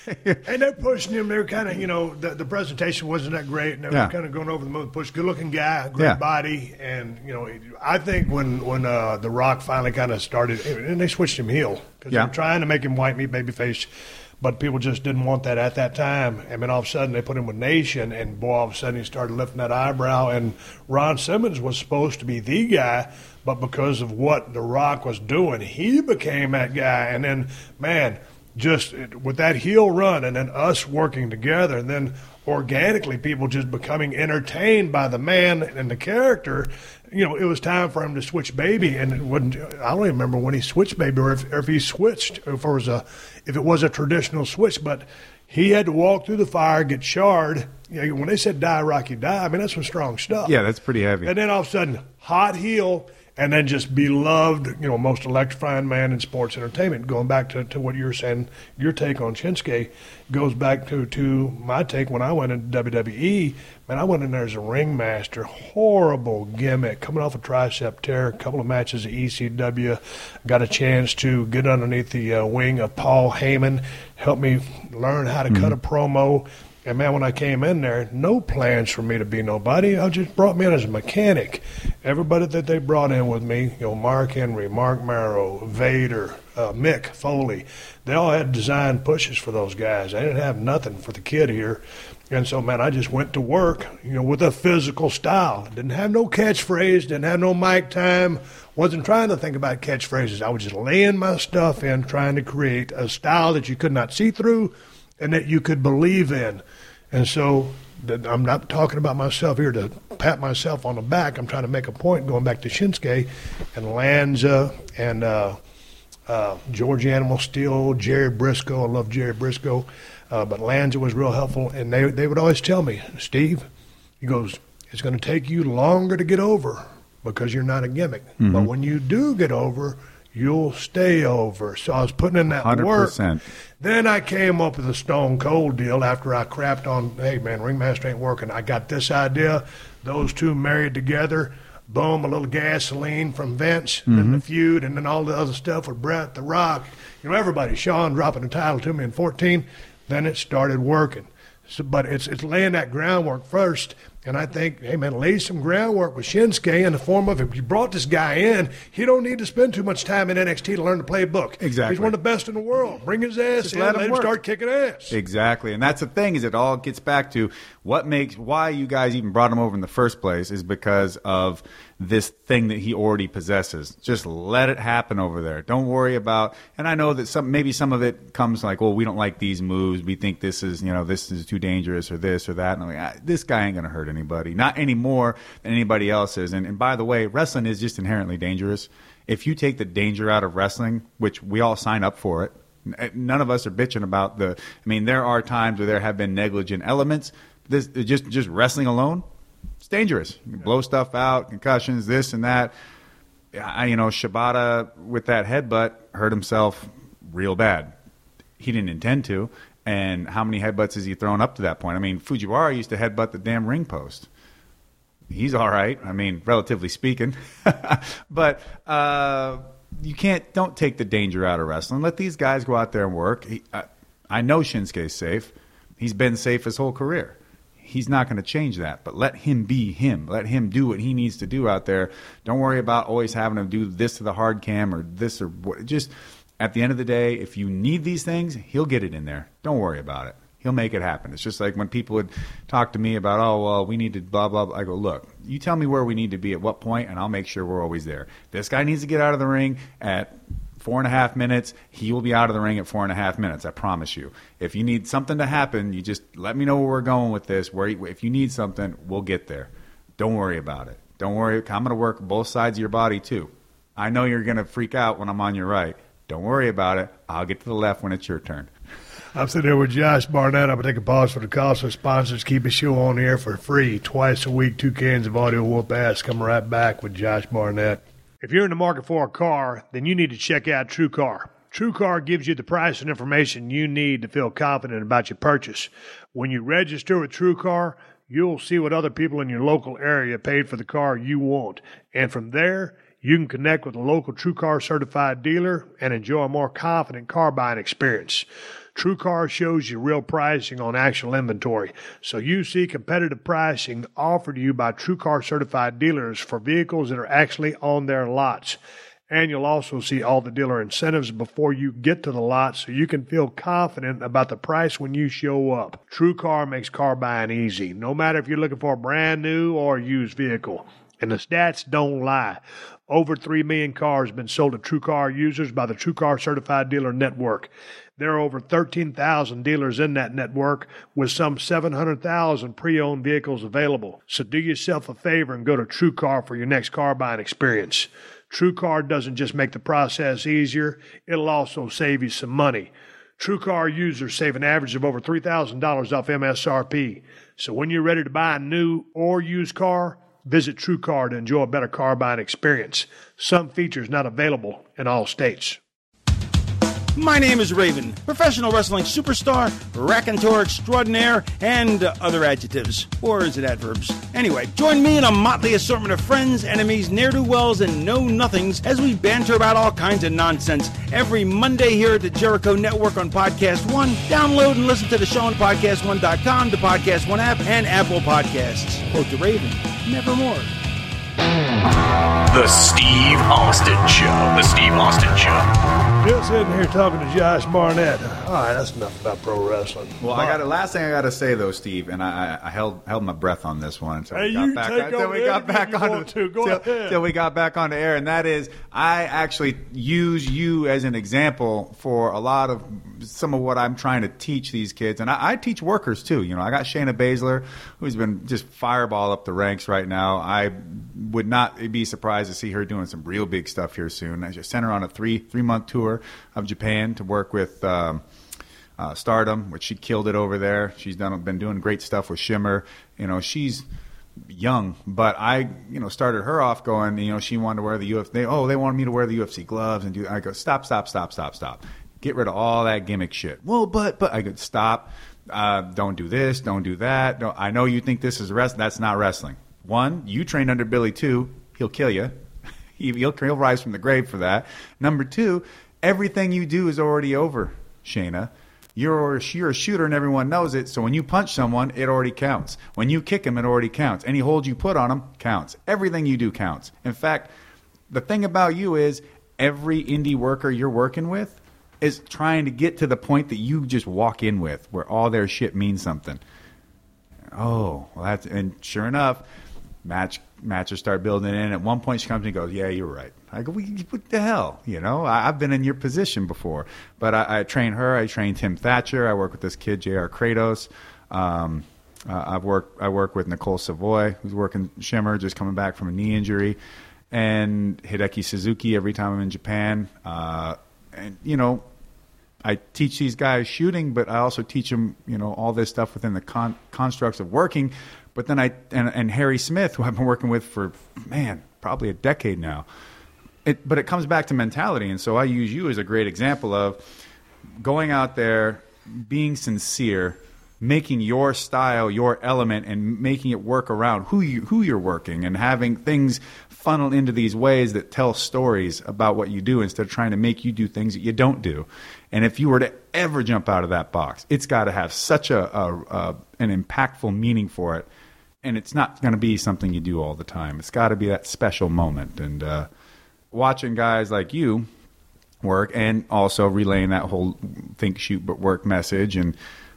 And they're pushing him. They're kind of, you know, the, the presentation wasn't that great. And they yeah. were kind of going over the moon, push. Good-looking guy, great yeah. body. And, you know, I think when, when uh, The Rock finally kind of started, and they switched him heel. Because yeah. they were trying to make him white meat babyface, but people just didn't want that at that time. And then all of a sudden they put him with Nation, and boy, all of a sudden he started lifting that eyebrow. And Ron Simmons was supposed to be the guy, but because of what The Rock was doing, he became that guy. And then, man, just with that heel run and then us working together and then organically people just becoming entertained by the man and the character, you know, it was time for him to switch baby. And it wouldn't, I don't even remember when he switched baby or if, or if he switched, if it was a, if it was a traditional switch, but he had to walk through the fire, get charred. You know, when they said die, Rocky, die, I mean, that's some strong stuff. Yeah, that's pretty heavy. And then all of a sudden, hot heel, and then just beloved, you know, most electrifying man in sports entertainment. Going back to, to what you're saying, your take on Shinsuke goes back to, to my take when I went into W W E. Man, I went in there as a ringmaster. Horrible gimmick. Coming off a tricep tear, a couple of matches at E C W. Got a chance to get underneath the uh, wing of Paul Heyman. Helped me learn how to mm-hmm. cut a promo. And, man, when I came in there, no plans for me to be nobody. I just brought me in as a mechanic. Everybody that they brought in with me, you know, Mark Henry, Mark Marrow, Vader, uh, Mick Foley, they all had design pushes for those guys. I didn't have nothing for the kid here. And so, man, I just went to work, you know, with a physical style. Didn't have no catchphrase, didn't have no mic time, wasn't trying to think about catchphrases. I was just laying my stuff in, trying to create a style that you could not see through and that you could believe in. And so I'm not talking about myself here to pat myself on the back. I'm trying to make a point going back to Shinsuke and Lanza and uh, uh, George Animal Steel, Jerry Briscoe. I love Jerry Briscoe. Uh, but Lanza was real helpful, and they they would always tell me, Steve, he goes, it's going to take you longer to get over because you're not a gimmick. Mm-hmm. But when you do get over, you'll stay over. So I was putting in that one hundred percent work. Then I came up with a Stone Cold deal after I crapped on, hey, man, Ringmaster ain't working. I got this idea. Those two married together. Boom, a little gasoline from Vince, mm-hmm. and the feud, and then all the other stuff with Bret, The Rock. You know, everybody. Sean dropping the title to me in fourteen. Then it started working. So, but it's it's laying that groundwork first. And I think, hey, man, lay some groundwork with Shinsuke in the form of if you brought this guy in, he don't need to spend too much time in N X T to learn the playbook. Exactly. He's one of the best in the world. Bring his ass Just in, let him, let him start kicking ass. Exactly. And that's the thing is it all gets back to what makes why you guys even brought him over in the first place is because of this thing that he already possesses. Just let it happen over there. Don't worry about and I know that some maybe some of it comes like, well, we don't like these moves. We think this is, you know, this is too dangerous or this or that. And I'm like, ah, this guy ain't gonna hurt anybody. Not any more than anybody else is. And, and by the way, wrestling is just inherently dangerous. If you take the danger out of wrestling, which we all sign up for it, none of us are bitching about the I mean, there are times where there have been negligent elements. This just just wrestling alone, it's dangerous. You can blow stuff out, concussions, this and that. I, you know, Shibata with that headbutt hurt himself real bad. He didn't intend to. And how many headbutts has he thrown up to that point? I mean, Fujiwara used to headbutt the damn ring post. He's all right. I mean, relatively speaking. But uh, you can't, don't take the danger out of wrestling. Let these guys go out there and work. He, I, I know Shinsuke's safe. He's been safe his whole career. He's not going to change that, but let him be him. Let him do what he needs to do out there. Don't worry about always having him do this to the hard cam or this or what. Just at the end of the day, if you need these things, he'll get it in there. Don't worry about it. He'll make it happen. It's just like when people would talk to me about, oh, well, we need to blah, blah, blah. I go, look, you tell me where we need to be at what point, and I'll make sure we're always there. This guy needs to get out of the ring at four and a half minutes. He will be out of the ring at four and a half minutes. I promise you. If you need something to happen, you just let me know where we're going with this. Where if you need something, we'll get there. Don't worry about it. Don't worry. I'm going to work both sides of your body too. I know you're going to freak out when I'm on your right. Don't worry about it. I'll get to the left when it's your turn. I'm sitting there with Josh Barnett. I'm going to take a pause for the call. So sponsors keep a show on the air for free twice a week. Two cans of audio whoop ass. Coming right back with Josh Barnett. If you're in the market for a car, then you need to check out TrueCar. TrueCar gives you the price and information you need to feel confident about your purchase. When you register with TrueCar, you'll see what other people in your local area paid for the car you want. And from there, you can connect with a local TrueCar certified dealer and enjoy a more confident car buying experience. TrueCar shows you real pricing on actual inventory, so you see competitive pricing offered to you by TrueCar certified dealers for vehicles that are actually on their lots. And you'll also see all the dealer incentives before you get to the lot, so you can feel confident about the price when you show up. TrueCar makes car buying easy, no matter if you're looking for a brand new or a used vehicle. And the stats don't lie. Over three million cars have been sold to TrueCar users by the TrueCar Certified Dealer Network. There are over thirteen thousand dealers in that network with some seven hundred thousand pre-owned vehicles available. So do yourself a favor and go to TrueCar for your next car buying experience. TrueCar doesn't just make the process easier, it'll also save you some money. TrueCar users save an average of over three thousand dollars off M S R P. So when you're ready to buy a new or used car, visit TrueCar to enjoy a better car buying experience. Some features not available in all states. My name is Raven, professional wrestling superstar, raconteur extraordinaire, and uh, other adjectives. Or is it adverbs? Anyway, join me and a motley assortment of friends, enemies, ne'er-do-wells, and know-nothings as we banter about all kinds of nonsense every Monday here at the Jericho Network on Podcast One. Download and listen to the show on podcast one dot com, the Podcast One app, and Apple Podcasts. Quote the Raven, nevermore. The Steve Austin Show. The Steve Austin Show. Just sitting here talking to Josh Barnett. All right, that's enough about pro wrestling. Well, I got a last thing I got to say though, Steve, and I, I held held my breath on this one until hey, we got you back take until over we got back on to. Go till, ahead. till we got back on the air, and that is I actually use you as an example for a lot of some of what I'm trying to teach these kids, and I, I teach workers too. You know, I got Shayna Baszler, who's been just fireball up the ranks right now. I would not be surprised to see her doing some real big stuff here soon. I just sent her on a three three month tour of Japan to work with um, uh, Stardom, which she killed it over there. She's done been doing great stuff with Shimmer. You know, she's young, but I, you know, started her off going, you know, she wanted to wear the U F C. They, oh, they wanted me to wear the U F C gloves and do. I go, stop, stop, stop, stop, stop. Get rid of all that gimmick shit. Well, but, but I go, stop. Uh, don't do this. Don't do that. Don't, I know you think this is wrestling. That's not wrestling. One, you trained under Billy. Two, he'll kill you. He'll, he'll rise from the grave for that. Number two, everything you do is already over, Shayna. You're, you're a shooter and everyone knows it, so when you punch someone, it already counts. When you kick him, it already counts. Any hold you put on him counts. Everything you do counts. In fact, the thing about you is every indie worker you're working with is trying to get to the point that you just walk in with, where all their shit means something. Oh, well, that's, and sure enough, match matches start building in. At one point, she comes and goes, "Yeah, you're right." I go, "What the hell?" You know, I, I've been in your position before, but I, I train her. I train Tim Thatcher. I work with this kid J R Kratos. Um, uh, I've worked. I work with Nicole Savoy, who's working Shimmer, just coming back from a knee injury, and Hideki Suzuki every time I'm in Japan. Uh, and you know, I teach these guys shooting, but I also teach them, you know, all this stuff within the con- constructs of working. But then I and, and Harry Smith, who I've been working with for man probably a decade now. It, but it comes back to mentality, and so I use you as a great example of going out there, being sincere, making your style your element, and making it work around who you who you're working, and having things funnel into these ways that tell stories about what you do instead of trying to make you do things that you don't do. And if you were to ever jump out of that box, it's got to have such a, a, a an impactful meaning for it, and it's not going to be something you do all the time. It's got to be that special moment. And uh, watching guys like you work, and also relaying that whole think, shoot, but work message, and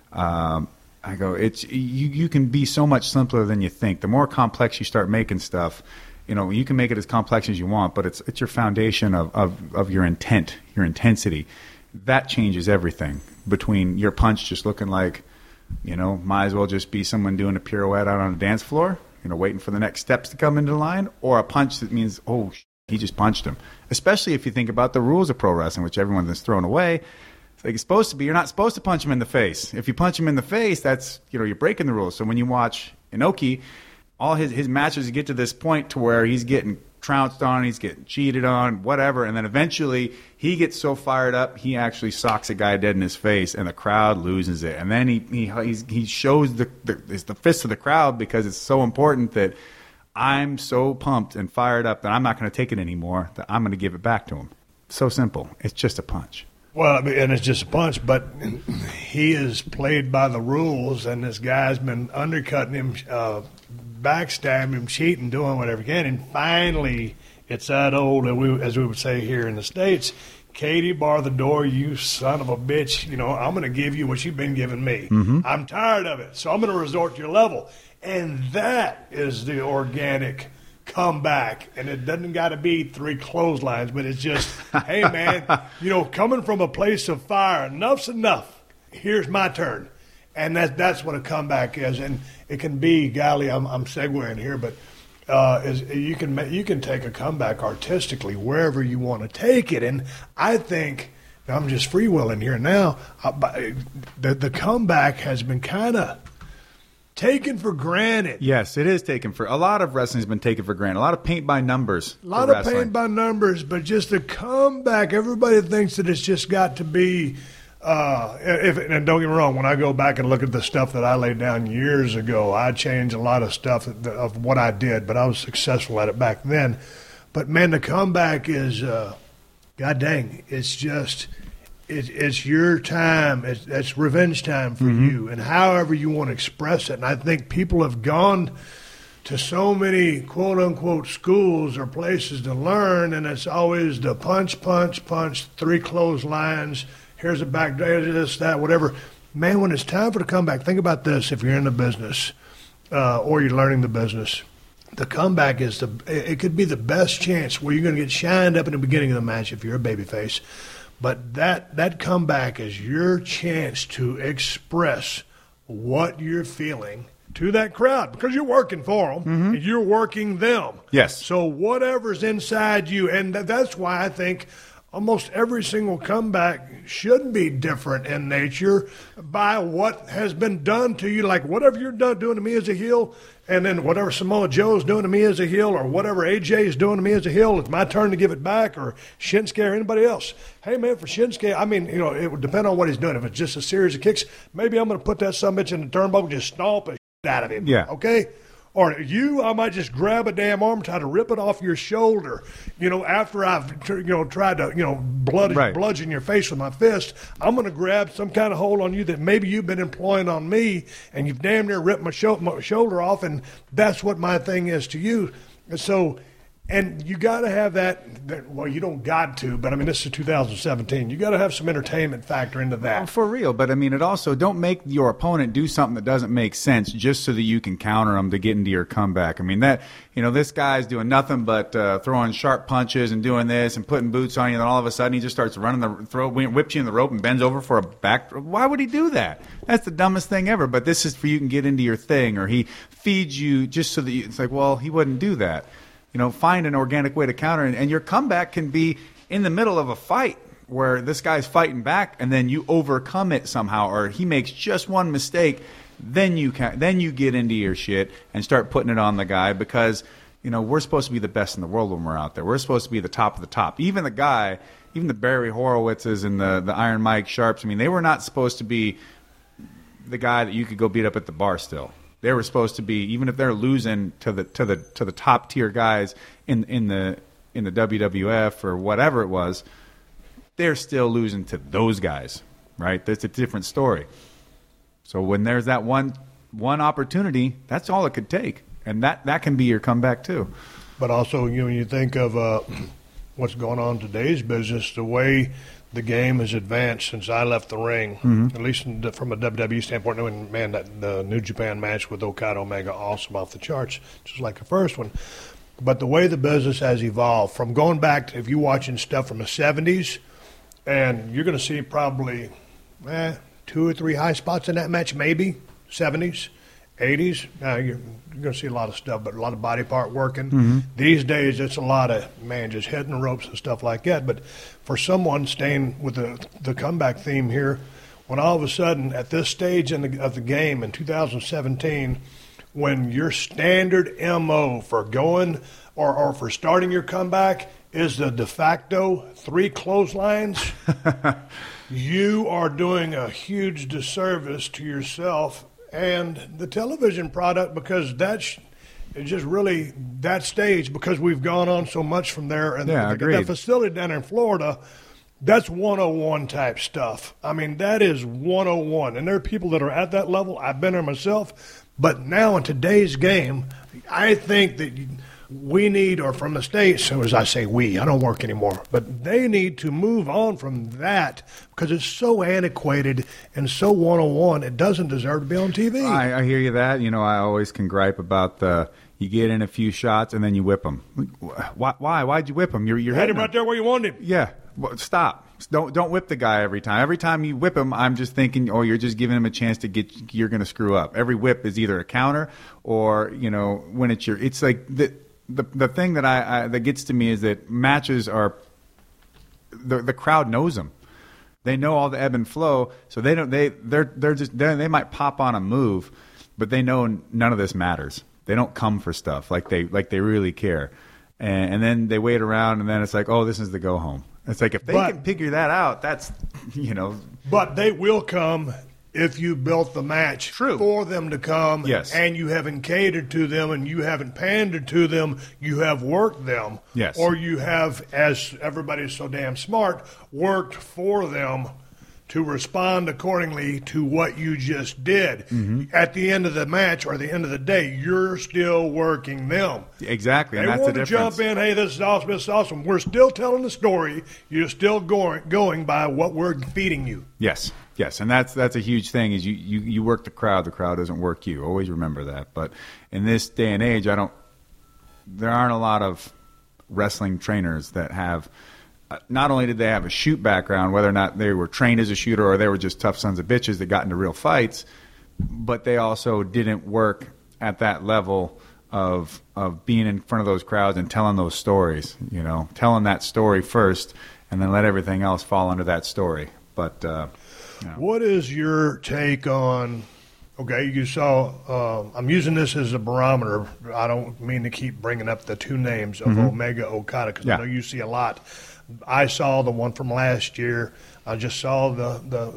um, I go, it's you. You can be so much simpler than you think. The more complex you start making stuff, you know, you can make it as complex as you want, but it's it's your foundation of, of, of your intent, your intensity. That changes everything. Between your punch just looking like, you know, might as well just be someone doing a pirouette out on a dance floor, you know, waiting for the next steps to come into line, or a punch that means, oh, he just punched him. Especially if you think about the rules of pro wrestling, which everyone has thrown away. It's like it's supposed to be. You're not supposed to punch him in the face. If you punch him in the face, that's, you know, you're breaking the rules. So when you watch Inoki, all his, his matches get to this point to where he's getting trounced on, he's getting cheated on, whatever, and then eventually he gets so fired up he actually socks a guy dead in his face, and the crowd loses it. And then he he he's, he shows the the, it's the fist of the crowd, because it's so important that I'm so pumped and fired up that I'm not going to take it anymore, that I'm going to give it back to him. So simple. It's just a punch. Well, I mean, and it's just a punch, but he is played by the rules, and this guy's been undercutting him, uh, backstabbing him, cheating, doing whatever he can, and finally it's that old, as we, as we would say here in the States, Katie, bar the door, you son of a bitch. You know, I'm going to give you what you've been giving me. Mm-hmm. I'm tired of it, so I'm going to resort to your level. And that is the organic comeback. And it doesn't got to be three clotheslines, but it's just, hey, man, you know, coming from a place of fire, enough's enough. Here's my turn. And that, that's what a comeback is. And it can be, golly, I'm, I'm segueing here, but uh, is you can you can take a comeback artistically wherever you want to take it. And I think, I'm just freewheeling here now, uh, the, the comeback has been kind of taken for granted. Yes, it is taken for. A lot of wrestling has been taken for granted. A lot of paint by numbers. A lot for of wrestling. paint by numbers, but just the comeback, everybody thinks that it's just got to be. Uh, if, and don't get me wrong, when I go back and look at the stuff that I laid down years ago, I changed a lot of stuff of what I did, but I was successful at it back then. But, man, the comeback is, uh, God dang, it's just, it, it's your time. It's, it's revenge time for mm-hmm. you, and however you want to express it. And I think people have gone to so many quote-unquote schools or places to learn, and it's always the punch, punch, punch, three clotheslines. Here's a back, this, that, whatever. Man, when it's time for the comeback, think about this. If you're in the business uh, or you're learning the business, the comeback is the. It could be the best chance where you're going to get shined up in the beginning of the match if you're a babyface. But that that comeback is your chance to express what you're feeling to that crowd because you're working for them mm-hmm. and you're working them. Yes. So whatever's inside you, and that's why I think almost every single comeback should be different in nature by what has been done to you. Like whatever you're done doing to me as a heel, and then whatever Samoa Joe's doing to me as a heel, or whatever A J is doing to me as a heel, it's my turn to give it back, or Shinsuke or anybody else. Hey, man, for Shinsuke, I mean, you know, it would depend on what he's doing. If it's just a series of kicks, maybe I'm going to put that sumbitch in the turnbuckle and just stomp the shit out of him. Yeah. Okay? Or you, I might just grab a damn arm, try to rip it off your shoulder. You know, after I've you know tried to you know blood right. bludgeon your face with my fist, I'm going to grab some kind of hold on you that maybe you've been employing on me, and you've damn near ripped my, sho- my shoulder off, and that's what my thing is to you. And so, and you got to have that, that. Well, you don't got to, but I mean, this is two thousand seventeen. You got to have some entertainment factor into that. Well, for real, but I mean, it also don't make your opponent do something that doesn't make sense just so that you can counter them to get into your comeback. I mean, that you know, this guy's doing nothing but uh, throwing sharp punches and doing this and putting boots on you, and then all of a sudden he just starts running the throw, whips you in the rope and bends over for a back. Why would he do that? That's the dumbest thing ever. But this is for you can get into your thing, or he feeds you just so that you, it's like, well, he wouldn't do that. You know, find an organic way to counter, and, and your comeback can be in the middle of a fight where this guy's fighting back, and then you overcome it somehow, or he makes just one mistake. Then you can, then you get into your shit and start putting it on the guy because you know we're supposed to be the best in the world when we're out there. We're supposed to be the top of the top. Even the guy, even the Barry Horowitzes and the the Iron Mike Sharps. I mean, they were not supposed to be the guy that you could go beat up at the bar still. They were supposed to be, even if they're losing to the to the to the top tier guys in in the in the W W F or whatever it was, they're still losing to those guys, right? That's a different story. So when there's that one one opportunity, that's all it could take, and that, that can be your comeback too. But also, you know, when you think of uh, what's going on in today's business, the way the game has advanced since I left the ring, mm-hmm. at least in the, from a W W E standpoint. And man, that the New Japan match with Okada Omega, awesome off the charts, just like the first one. But the way the business has evolved, from going back to if you're watching stuff from the seventies, and you're going to see probably eh, two or three high spots in that match, maybe seventies. eighties, now you're, you're going to see a lot of stuff, but a lot of body part working. Mm-hmm. These days, it's a lot of, man, just hitting the ropes and stuff like that. But for someone staying with the, the comeback theme here, when all of a sudden, at this stage in the, of the game in two thousand seventeen, when your standard M O for going or, or for starting your comeback is the de facto three clotheslines, you are doing a huge disservice to yourself and the television product, because that's it's just really that stage, because we've gone on so much from there. And yeah, the, that facility down in Florida, that's one oh one type stuff. I mean, that is one oh one. And there are people that are at that level. I've been there myself. But now in today's game, I think that we need, or from the States, as I say we, I don't work anymore, but they need to move on from that because it's so antiquated and so one oh one, it doesn't deserve to be on T V. I, I hear you that. You know, I always can gripe about the, you get in a few shots and then you whip them. Why? Why? Why'd you whip him? You're, you're you had him right there where you wanted him. Yeah. Well, stop. Don't don't whip the guy every time. Every time you whip him, I'm just thinking, oh, you're just giving him a chance to get, you're going to screw up. Every whip is either a counter or, you know, when it's your, it's like the, The the thing that I, I that gets to me is that matches are the the crowd knows them. They know all the ebb and flow, so they don't they they're they're just they're, they might pop on a move, but they know none of this matters. They don't come for stuff like they like they really care, and, and then they wait around, and then it's like, oh, this is the go home. It's like if they But- can figure that out, that's you know. But they will come if you built the match True. for them to come. Yes. And you haven't catered to them and you haven't pandered to them. You have worked them. Yes. Or you have, as everybody's so damn smart, worked for them to respond accordingly to what you just did. Mm-hmm. At the end of the match or the end of the day, you're still working them. Exactly, They and that's want the to difference. jump in, hey, this is awesome, this is awesome. We're still telling the story. You're still going going by what we're feeding you. Yes, yes, and that's that's a huge thing. Is you, you, you work the crowd, the crowd doesn't work you. Always remember that. But in this day and age, I don't. There aren't a lot of wrestling trainers that have. Uh, not only did they have a shoot background, whether or not they were trained as a shooter or they were just tough sons of bitches that got into real fights, but they also didn't work at that level of of being in front of those crowds and telling those stories. You know, telling that story first, and then let everything else fall under that story. But uh, you know. What is your take on? Okay, you saw. Uh, I'm using this as a barometer. I don't mean to keep bringing up the two names of Mm-hmm. Omega Okada because Yeah. I know you see a lot. I saw the one from last year. I just saw the the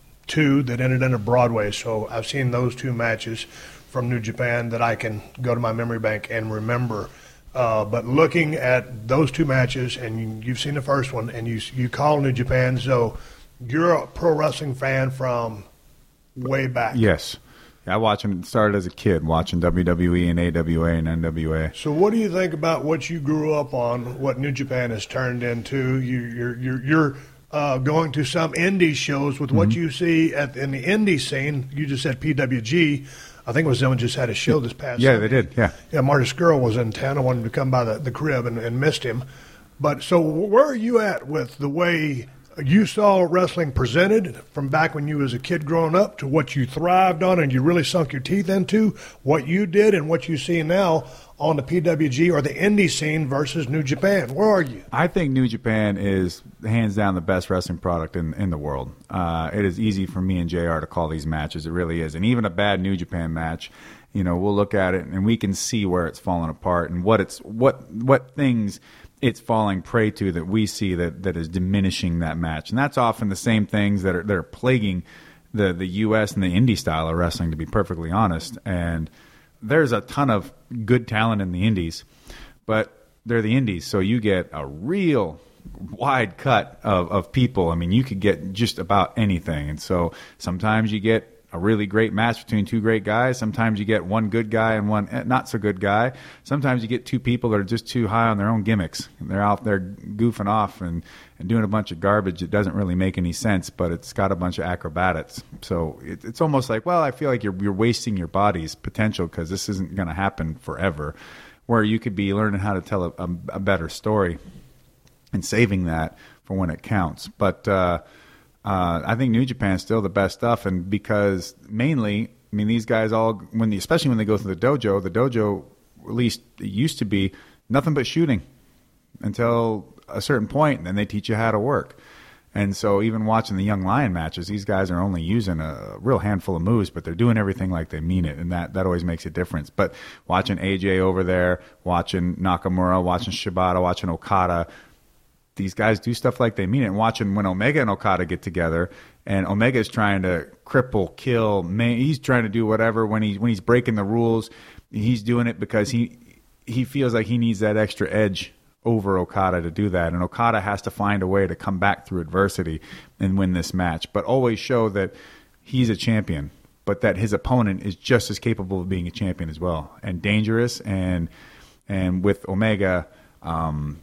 two that ended in a Broadway. So I've seen those two matches from New Japan that I can go to my memory bank and remember. Uh, but looking at those two matches, and you, you've seen the first one, and you you call New Japan, so you're a pro wrestling fan from way back. Yes. I watched him. Started as a kid watching W W E and A W A and N W A. So what do you think about what you grew up on, what New Japan has turned into? You, you're you're, you're uh, going to some indie shows with what Mm-hmm. you see at in the indie scene. You just said P W G. I think it was them just had a show this past Yeah, Sunday. they did. Yeah. Yeah, Marty Skrull was in town. I wanted to come by the, the crib and, and missed him. But so where are you at with the way you saw wrestling presented from back when you was a kid growing up to what you thrived on and you really sunk your teeth into, what you did and what you see now on the P W G or the indie scene versus New Japan? Where are you? I think New Japan is hands down the best wrestling product in in the world. Uh, it is easy for me and J R to call these matches. It really is. And even a bad New Japan match, you know, we'll look at it and we can see where it's falling apart and what it's what what things it's falling prey to that we see that, that is diminishing that match. And that's often the same things that are that are plaguing the, the U S and the indie style of wrestling, to be perfectly honest. And there's a ton of good talent in the indies, but they're the indies, so you get a real wide cut of, of people. I mean, you could get just about anything. And so sometimes you get a really great match between two great guys. Sometimes you get one good guy and one not so good guy. Sometimes you get two people that are just too high on their own gimmicks. They're out there goofing off and, and doing a bunch of garbage that doesn't really make any sense, but it's got a bunch of acrobatics. So it, it's almost like, well, I feel like you're, you're wasting your body's potential because this isn't going to happen forever, where you could be learning how to tell a, a, a better story and saving that for when it counts. But uh, uh, I think New Japan is still the best stuff, and because mainly, I mean, these guys all, when the, especially when they go through the dojo, the dojo, at least it used to be, nothing but shooting until a certain point, and then they teach you how to work. And so even watching the Young Lion matches, these guys are only using a real handful of moves, but they're doing everything like they mean it, and that, that always makes a difference. But watching A J over there, watching Nakamura, watching Shibata, watching Okada, these guys do stuff like they mean it. And watching when Omega and Okada get together, and Omega is trying to cripple, kill, man, he's trying to do whatever. When he when he's breaking the rules, he's doing it because he he feels like he needs that extra edge over Okada to do that. And Okada has to find a way to come back through adversity and win this match, but always show that he's a champion, but that his opponent is just as capable of being a champion as well, and dangerous. And and with Omega, um,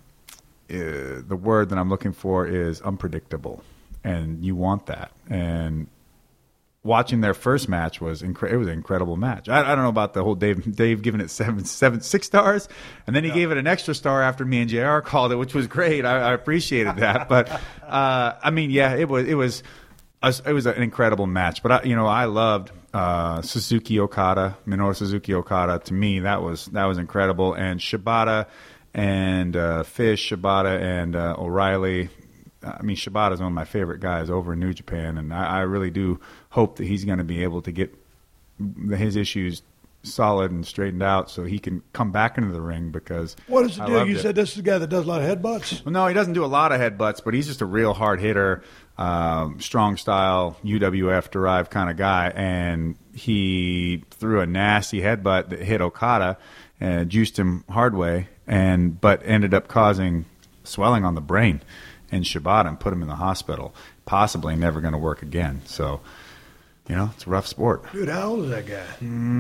Uh, the word that I'm looking for is unpredictable, and you want that. And watching their first match was incre- it was an incredible match. I, I don't know about the whole Dave Dave giving it seven seven six stars, and then he yeah. gave it an extra star after me and J R called it, which was great. I, I appreciated that. But uh, I mean, yeah, it was it was a, it was an incredible match. But I, you know, I loved uh, Suzuki Okada, Minoru Suzuki Okada. To me, that was that was incredible. And Shibata and uh, Fish, Shibata and uh, O'Reilly. I mean, Shibata is one of my favorite guys over in New Japan, and I, I really do hope that he's going to be able to get his issues solid and straightened out so he can come back into the ring because what is the I deal? You it. said this is a guy that does a lot of headbutts? Well, no, he doesn't do a lot of headbutts, but he's just a real hard hitter, um, strong style, U W F-derived kind of guy, and he threw a nasty headbutt that hit Okada and juiced him hard way, and but ended up causing swelling on the brain in Shibata and put him in the hospital, possibly never going to work again. So, you know, it's a rough sport. Dude, how old is that guy?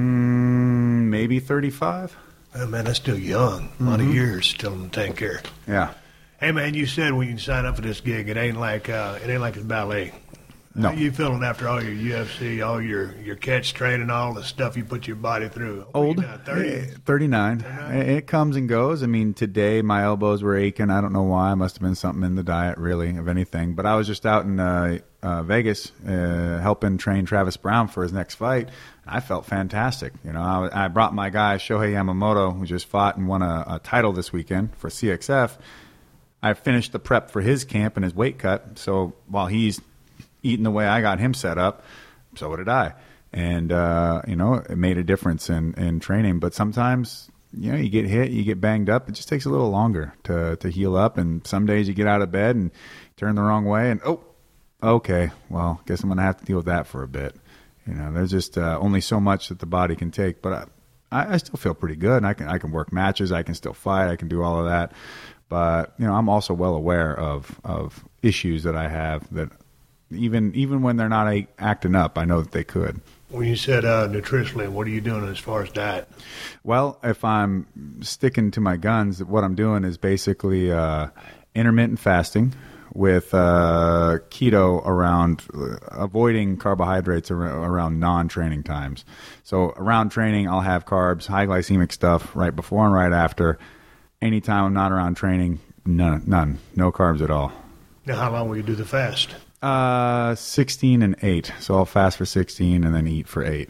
Mm, maybe thirty-five. Oh, man, that's still young. Mm-hmm. A lot of years still in the tank here. Yeah. Hey, man, you said when you sign up for this gig, it ain't like uh, it ain't like it's ballet. No. How you feeling after all your U F C, all your, your catch training, all the stuff you put your body through? Old. thirty? thirty-nine. thirty-nine. It comes and goes. I mean, today my elbows were aching. I don't know why. It must have been something in the diet, really, of anything. But I was just out in uh, uh, Vegas uh, helping train Travis Brown for his next fight. I felt fantastic. You know, I, I brought my guy, Shohei Yamamoto, who just fought and won a, a title this weekend for C X F. I finished the prep for his camp and his weight cut. So while he's eating the way I got him set up, so did I. And, uh, you know, it made a difference in, in training. But sometimes, you know, you get hit, you get banged up. It just takes a little longer to, to heal up. And some days you get out of bed and turn the wrong way. And, oh, okay, well, guess I'm going to have to deal with that for a bit. You know, there's just uh, only so much that the body can take. But I, I still feel pretty good. And I can, I can work matches. I can still fight. I can do all of that. But, you know, I'm also well aware of, of issues that I have that even even when they're not a, acting up, I know that they could. When you said uh, nutritionally, what are you doing as far as diet? Well, if I'm sticking to my guns, what I'm doing is basically uh, intermittent fasting with uh, keto around uh, avoiding carbohydrates ar- around non-training times. So around training, I'll have carbs, high glycemic stuff right before and right after. Anytime I'm not around training, none, none, no carbs at all. Now, how long will you do the fast? Uh, sixteen and eight. So I'll fast for sixteen and then eat for eight.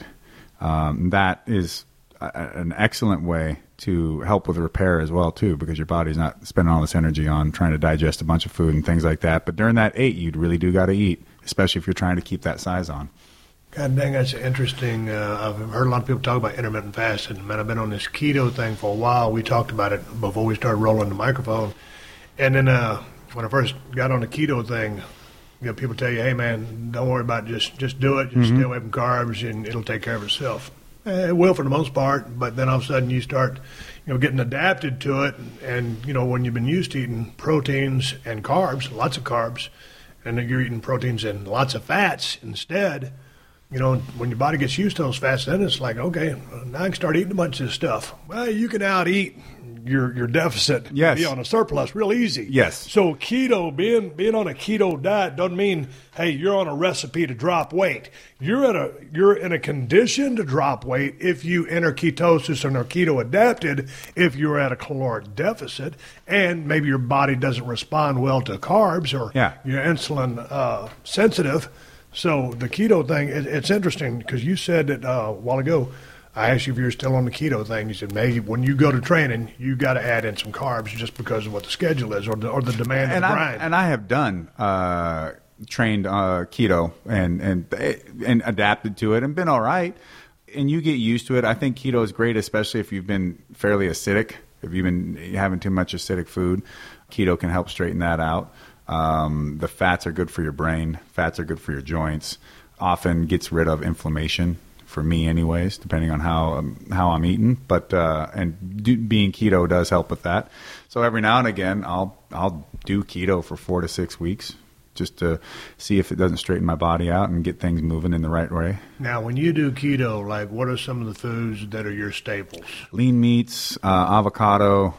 Um, that is a, an excellent way to help with repair as well, too, because your body's not spending all this energy on trying to digest a bunch of food and things like that. But during that eight, you really do got to eat, especially if you're trying to keep that size on. God dang, that's interesting. Uh, I've heard a lot of people talk about intermittent fasting. Man, I've been on this keto thing for a while. We talked about it before we started rolling the microphone. And then uh, when I first got on the keto thing, you know, people tell you, hey, man, don't worry about it. Just, just do it. Just mm-hmm. stay away from carbs, and it'll take care of itself. It will for the most part, but then all of a sudden you start, you know, getting adapted to it. And, you know, when you've been used to eating proteins and carbs, lots of carbs, and then you're eating proteins and lots of fats instead, you know, when your body gets used to those fats, then it's like, okay, now I can start eating a bunch of this stuff. Well, you can out-eat your your deficit, yes. be on a surplus real easy. Yes. So keto, being being on a keto diet doesn't mean, hey, you're on a recipe to drop weight. You're at a you're in a condition to drop weight if you enter ketosis and are keto adapted, if you're at a caloric deficit, and maybe your body doesn't respond well to carbs or yeah. you're insulin uh, sensitive. So the keto thing, it, it's interesting because you said that uh, a while ago, I asked you if you're still on the keto thing. You said, maybe when you go to training, you got to add in some carbs just because of what the schedule is or the, or the demand and of the I, grind. And I have done uh, trained uh, keto and, and and adapted to it and been all right. And you get used to it. I think keto is great, especially if you've been fairly acidic. If you've been having too much acidic food, keto can help straighten that out. Um, the fats are good for your brain. Fats are good for your joints. Often gets rid of inflammation. For me, anyways, depending on how um, how I'm eating, but uh, and do, being keto does help with that. So every now and again, I'll I'll do keto for four to six weeks just to see if it doesn't straighten my body out and get things moving in the right way. Now, when you do keto, like what are some of the foods that are your staples? Lean meats, uh, avocado,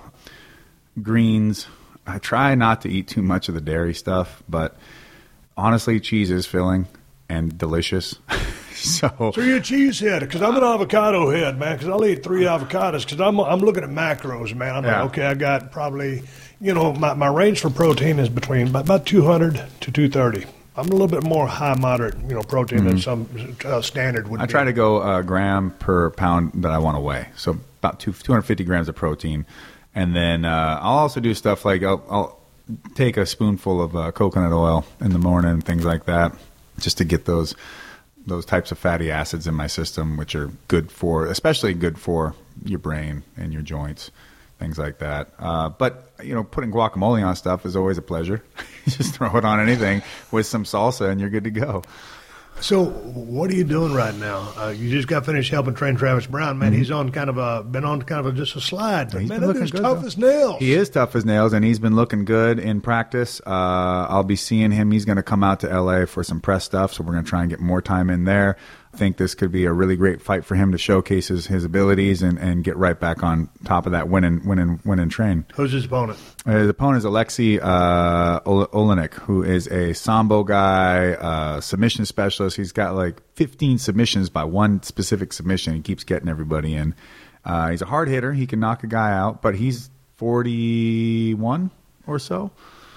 greens. I try not to eat too much of the dairy stuff, but honestly, cheese is filling and delicious. So, so you're a cheese head, because I'm an avocado head, man, because I'll eat three avocados, because I'm, I'm looking at macros, man. I'm yeah. like, okay, I got probably, you know, my, my range for protein is between about, about two hundred to two thirty. I'm a little bit more high, moderate, you know, protein mm-hmm. than some uh, standard would I be. try to go a gram per pound that I want to weigh, so about two, two hundred fifty grams of protein. And then uh, I'll also do stuff like I'll, I'll take a spoonful of uh, coconut oil in the morning and things like that, just to get those those types of fatty acids in my system, which are good for, especially good for your brain and your joints, things like that. Uh, but, you know, putting guacamole on stuff is always a pleasure. You just throw it on anything with some salsa and you're good to go. So what are you doing right now? Uh, you just got finished helping train Travis Brown. Man, mm-hmm. he's on kind of a, been on kind of a, just a slide. But, he's man, been looking that dude's good, tough though. as nails. He is tough as nails, and he's been looking good in practice. Uh, I'll be seeing him. He's going to come out to L A for some press stuff, so we're going to try and get more time in there. I think this could be a really great fight for him to showcase his, his abilities and, and get right back on top of that win and, win and, win and train. Who's his opponent? His opponent is Alexei uh, Olenek, who is a Sambo guy, uh, submission specialist. He's got like fifteen submissions by one specific submission. He keeps getting everybody in. Uh, he's a hard hitter. He can knock a guy out, but he's forty-one or so.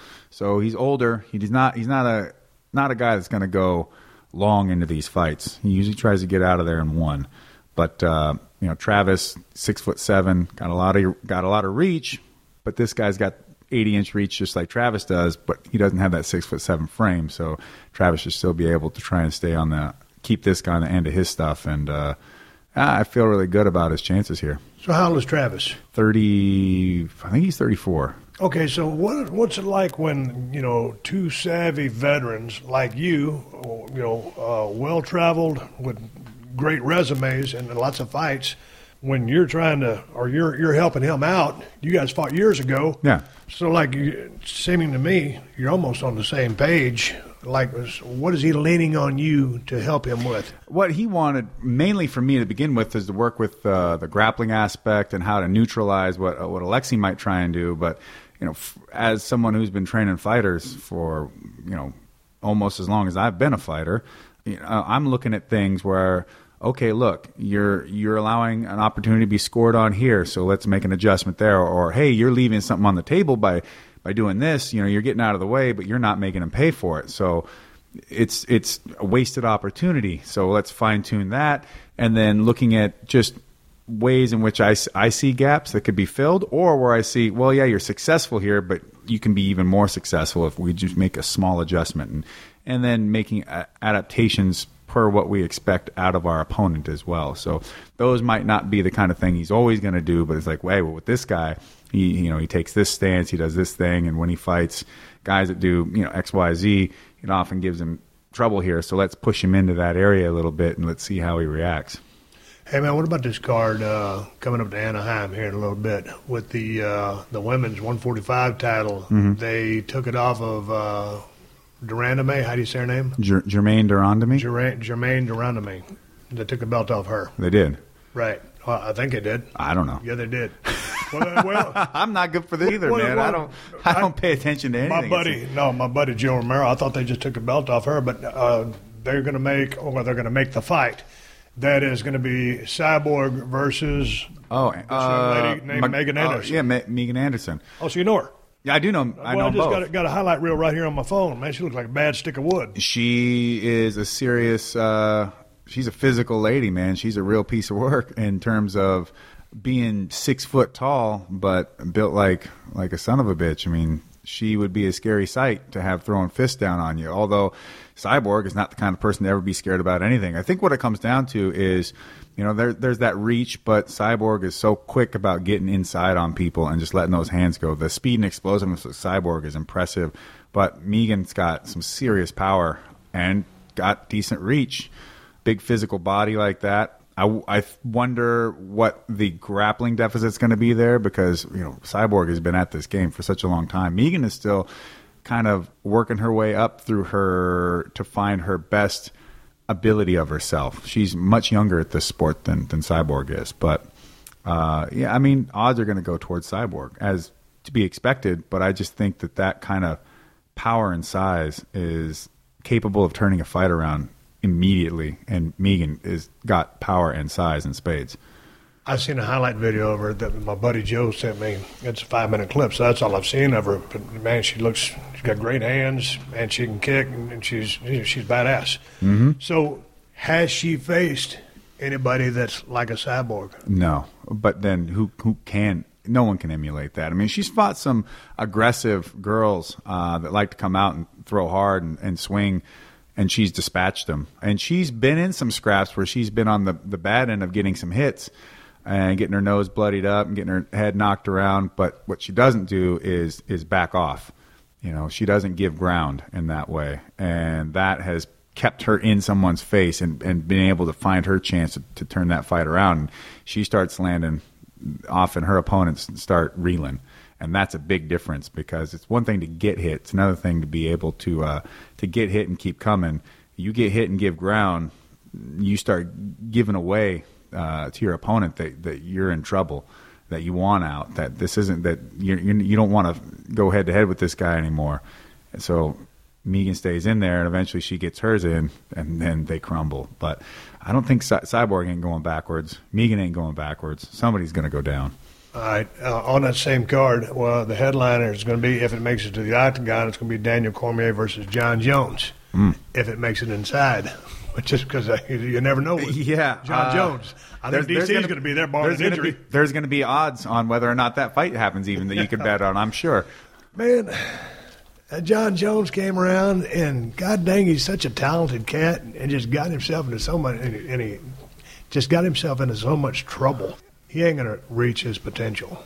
So he's older. He's not. He's not a not a guy that's going to go long into these fights. He usually tries to get out of there in one. But uh, you know, Travis, six foot seven, got a lot of got a lot of reach. But this guy's got eighty inch reach, just like Travis does. But he doesn't have that six foot seven frame. So Travis should still be able to try and stay on the keep this guy on the end of his stuff. And uh, I feel really good about his chances here. So how old is Travis? Thirty. I think he's thirty-four. Okay, so what what's it like when, you know, two savvy veterans like you, you know, uh, well-traveled with great resumes and lots of fights, when you're trying to, or you're you're helping him out, you guys fought years ago. Yeah. So, like, you, seeming to me, you're almost on the same page. Like, what is he leaning on you to help him with? What he wanted, mainly for me to begin with, is to work with uh, the grappling aspect and how to neutralize what uh, what Alexei might try and do. But, you know, f- as someone who's been training fighters for, you know, almost as long as I've been a fighter, you know, I'm looking at things where, okay, look, you're you're allowing an opportunity to be scored on here, so let's make an adjustment there. Or, or hey, you're leaving something on the table by by doing this. You know, you're getting out of the way, but you're not making them pay for it. So it's it's a wasted opportunity. So let's fine tune that, and then looking at just ways in which I, I see gaps that could be filled, or where I see, well, yeah, you're successful here, but you can be even more successful if we just make a small adjustment, and and then making a- adaptations per what we expect out of our opponent as well. So those might not be the kind of thing he's always going to do, but it's like, wait, well, with this guy, he you know he takes this stance, he does this thing, and when he fights guys that do you know X, Y, Z, it often gives him trouble here. So let's push him into that area a little bit, and let's see how he reacts. Hey, man, what about this card uh, coming up to Anaheim here in a little bit with the uh, the women's one forty-five title? Mm-hmm. They took it off of uh, Durandame. How do you say her name? Ger- Jermaine Durandame? Ger- Jermaine Durandame. They took the belt off her. They did. Right. Well, I think they did. I don't know. Yeah, they did. Well, well I'm not good for this either, well, man. well, I don't. I don't pay attention to anything. My buddy, no, my buddy Joe Romero. I thought they just took the belt off her, but uh, they're going to make, or they're going to make the fight. That is going to be Cyborg versus oh, this uh, young lady named Ma- Megan Anderson. Uh, yeah, Ma- Megan Anderson. Oh, so you know her? Yeah, I do know. I well, know I just both. got a, got a highlight reel right here on my phone. Man, she looks like a bad stick of wood. She is a serious. Uh, she's a physical lady, man. She's a real piece of work in terms of being six foot tall, but built like like a son of a bitch. I mean, she would be a scary sight to have throwing fists down on you. Although Cyborg is not the kind of person to ever be scared about anything. I think what it comes down to is, you know, there, there's that reach, but Cyborg is so quick about getting inside on people and just letting those hands go. The speed and explosiveness of Cyborg is impressive, but Megan's got some serious power and got decent reach. Big physical body like that. I, I wonder what the grappling deficit's going to be there because, you know, Cyborg has been at this game for such a long time. Megan is still kind of working her way up through her to find her best ability of herself. She's much younger at this sport than, than Cyborg is. But, uh, yeah, I mean, odds are going to go towards Cyborg, as to be expected. But I just think that that kind of power and size is capable of turning a fight around immediately, and Megan is got power and size in spades. I seen a highlight video of her that my buddy Joe sent me. It's a five minute clip, so that's all I've seen of her. But man, she looks, she's got great hands, and she can kick, and she's she's badass. Mm-hmm. So, has she faced anybody that's like a Cyborg? No, but then who who can? No one can emulate that. I mean, she's fought some aggressive girls uh, that like to come out and throw hard and, and swing. and she's dispatched him. And she's been in some scraps where she's been on the, the bad end of getting some hits and getting her nose bloodied up and getting her head knocked around. But what she doesn't do is is back off. You know, she doesn't give ground in that way. And that has kept her in someone's face and, and been able to find her chance to, to turn that fight around. And she starts landing, often her opponents start reeling. And that's a big difference, because it's one thing to get hit. It's another thing to be able to uh, to get hit and keep coming. You get hit and give ground, you start giving away uh, to your opponent that, that you're in trouble, that you want out, that this isn't, that you're, you're, you don't want to go head to head with this guy anymore. And so Megan stays in there, and eventually she gets hers in, and then they crumble. But I don't think Cy- Cyborg ain't going backwards. Megan ain't going backwards. Somebody's going to go down. All right, uh, on that same card, well, the headliner is going to be, if it makes it to the octagon, it's going to be Daniel Cormier versus John Jones. Mm. If it makes it inside, just because you never know with yeah, John uh, Jones. I think D C is going to be there, barring there's injury. Gonna be, there's going to be odds on whether or not that fight happens, even that you could bet on, I'm sure. Man, uh, John Jones came around, and god dang, he's such a talented cat, and just got himself into so much, and he, and he just got himself into so much trouble. He ain't going to reach his potential.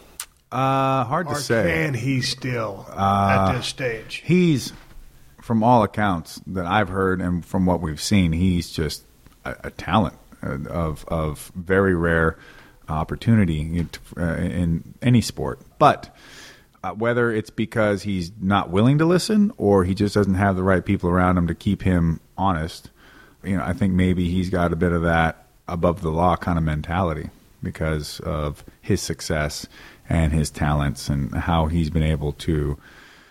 Uh, hard to or say. Can he still uh, at this stage? He's, from all accounts that I've heard and from what we've seen, he's just a, a talent of of very rare opportunity in, uh, in any sport. But uh, whether it's because he's not willing to listen or he just doesn't have the right people around him to keep him honest, you know, I think maybe he's got a bit of that above the law kind of mentality, because of his success and his talents and how he's been able to,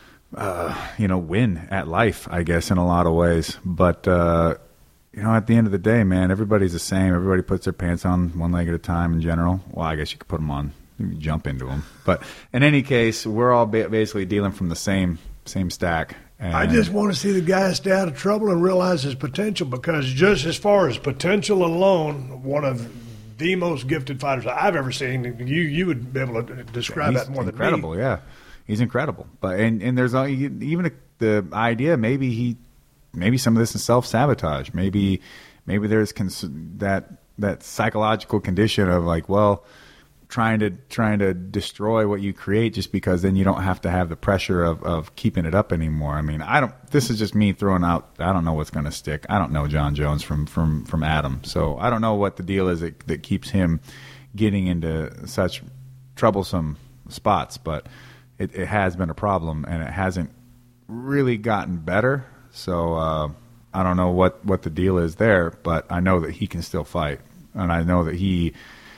uh, you know, win at life, I guess, in a lot of ways. But, uh, you know, at the end of the day, man, everybody's the same. Everybody puts their pants on one leg at a time in general. Well, I guess you could put them on. You can jump into them. But in any case, we're all ba- basically dealing from the same same stack. And I just want to see the guy stay out of trouble and realize his potential, because just as far as potential alone, one of the most gifted fighters I've ever seen. You you would be able to describe He's that more incredible, than me. yeah. He's incredible. But and, and there's even the idea maybe he maybe some of this is self-sabotage. Maybe maybe there's cons- that that psychological condition of like, well, trying to trying to destroy what you create just because then you don't have to have the pressure of, of keeping it up anymore. I mean, I don't this is just me throwing out, I don't know what's going to stick. I don't know John Jones from from from Adam. So I don't know what the deal is that, that keeps him getting into such troublesome spots, but it, it has been a problem, and it hasn't really gotten better. So uh, I don't know what, what the deal is there, but I know that he can still fight, and I know that he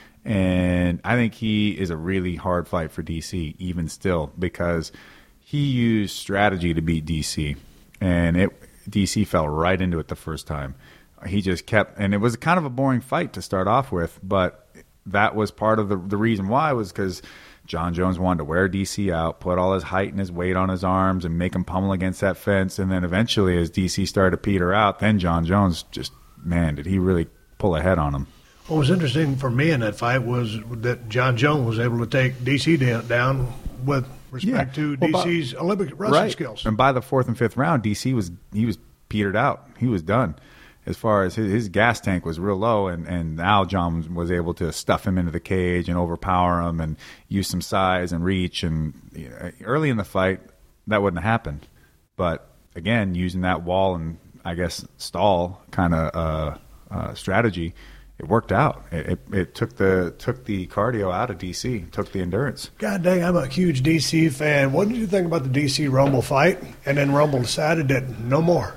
And I think he is a really hard fight for D C, even still, because he used strategy to beat D C, and it D C fell right into it the first time. He just kept, and it was kind of a boring fight to start off with, but that was part of the the reason why was because John Jones wanted to wear D C out, put all his height and his weight on his arms, and make him pummel against that fence. And then eventually, as D C started to peter out, then John Jones just, man, did he really pull ahead on him. What was interesting for me in that fight was that John Jones was able to take D C down with respect Yeah. to Well, D C's by- Olympic wrestling right. skills. And by the fourth and fifth round, D C was he was petered out. He was done. As far as his, his gas tank was real low, and, and now John was able to stuff him into the cage and overpower him and use some size and reach. And you know, early in the fight, that wouldn't have happened. But again, using that wall and I guess stall kind of uh, uh, strategy, it worked out. It, it, it took the took the cardio out of D C, took the endurance. God dang, I'm a huge D C fan. What did you think about the D C Rumble fight? And then Rumble decided that no more.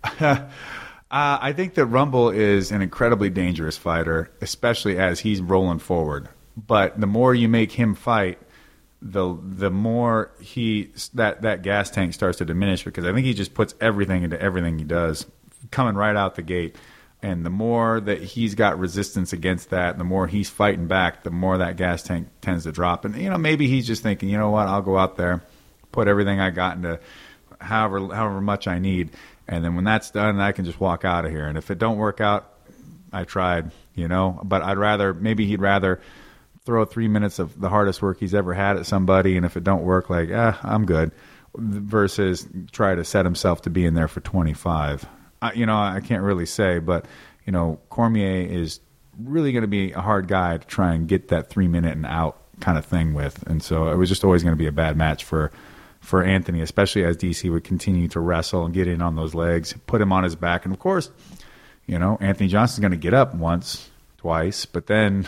Uh, I think that Rumble is an incredibly dangerous fighter, especially as he's rolling forward. But the more you make him fight, the the more he that, that gas tank starts to diminish, because I think he just puts everything into everything he does, coming right out the gate. And the more that he's got resistance against that, the more he's fighting back, the more that gas tank tends to drop. And you know, maybe he's just thinking, you know what, I'll go out there, put everything I got into however however much I need. And then when that's done, I can just walk out of here. And if it don't work out, I tried, you know. But I'd rather, maybe he'd rather throw three minutes of the hardest work he's ever had at somebody, and if it don't work, like, ah, I'm good, versus try to set himself to be in there for twenty-five. I, you know, I can't really say, but you know, Cormier is really going to be a hard guy to try and get that three minute and out kind of thing with, and so it was just always going to be a bad match for for Anthony, especially as D C would continue to wrestle and get in on those legs, put him on his back, and of course, you know, Anthony Johnson's going to get up once, twice, but then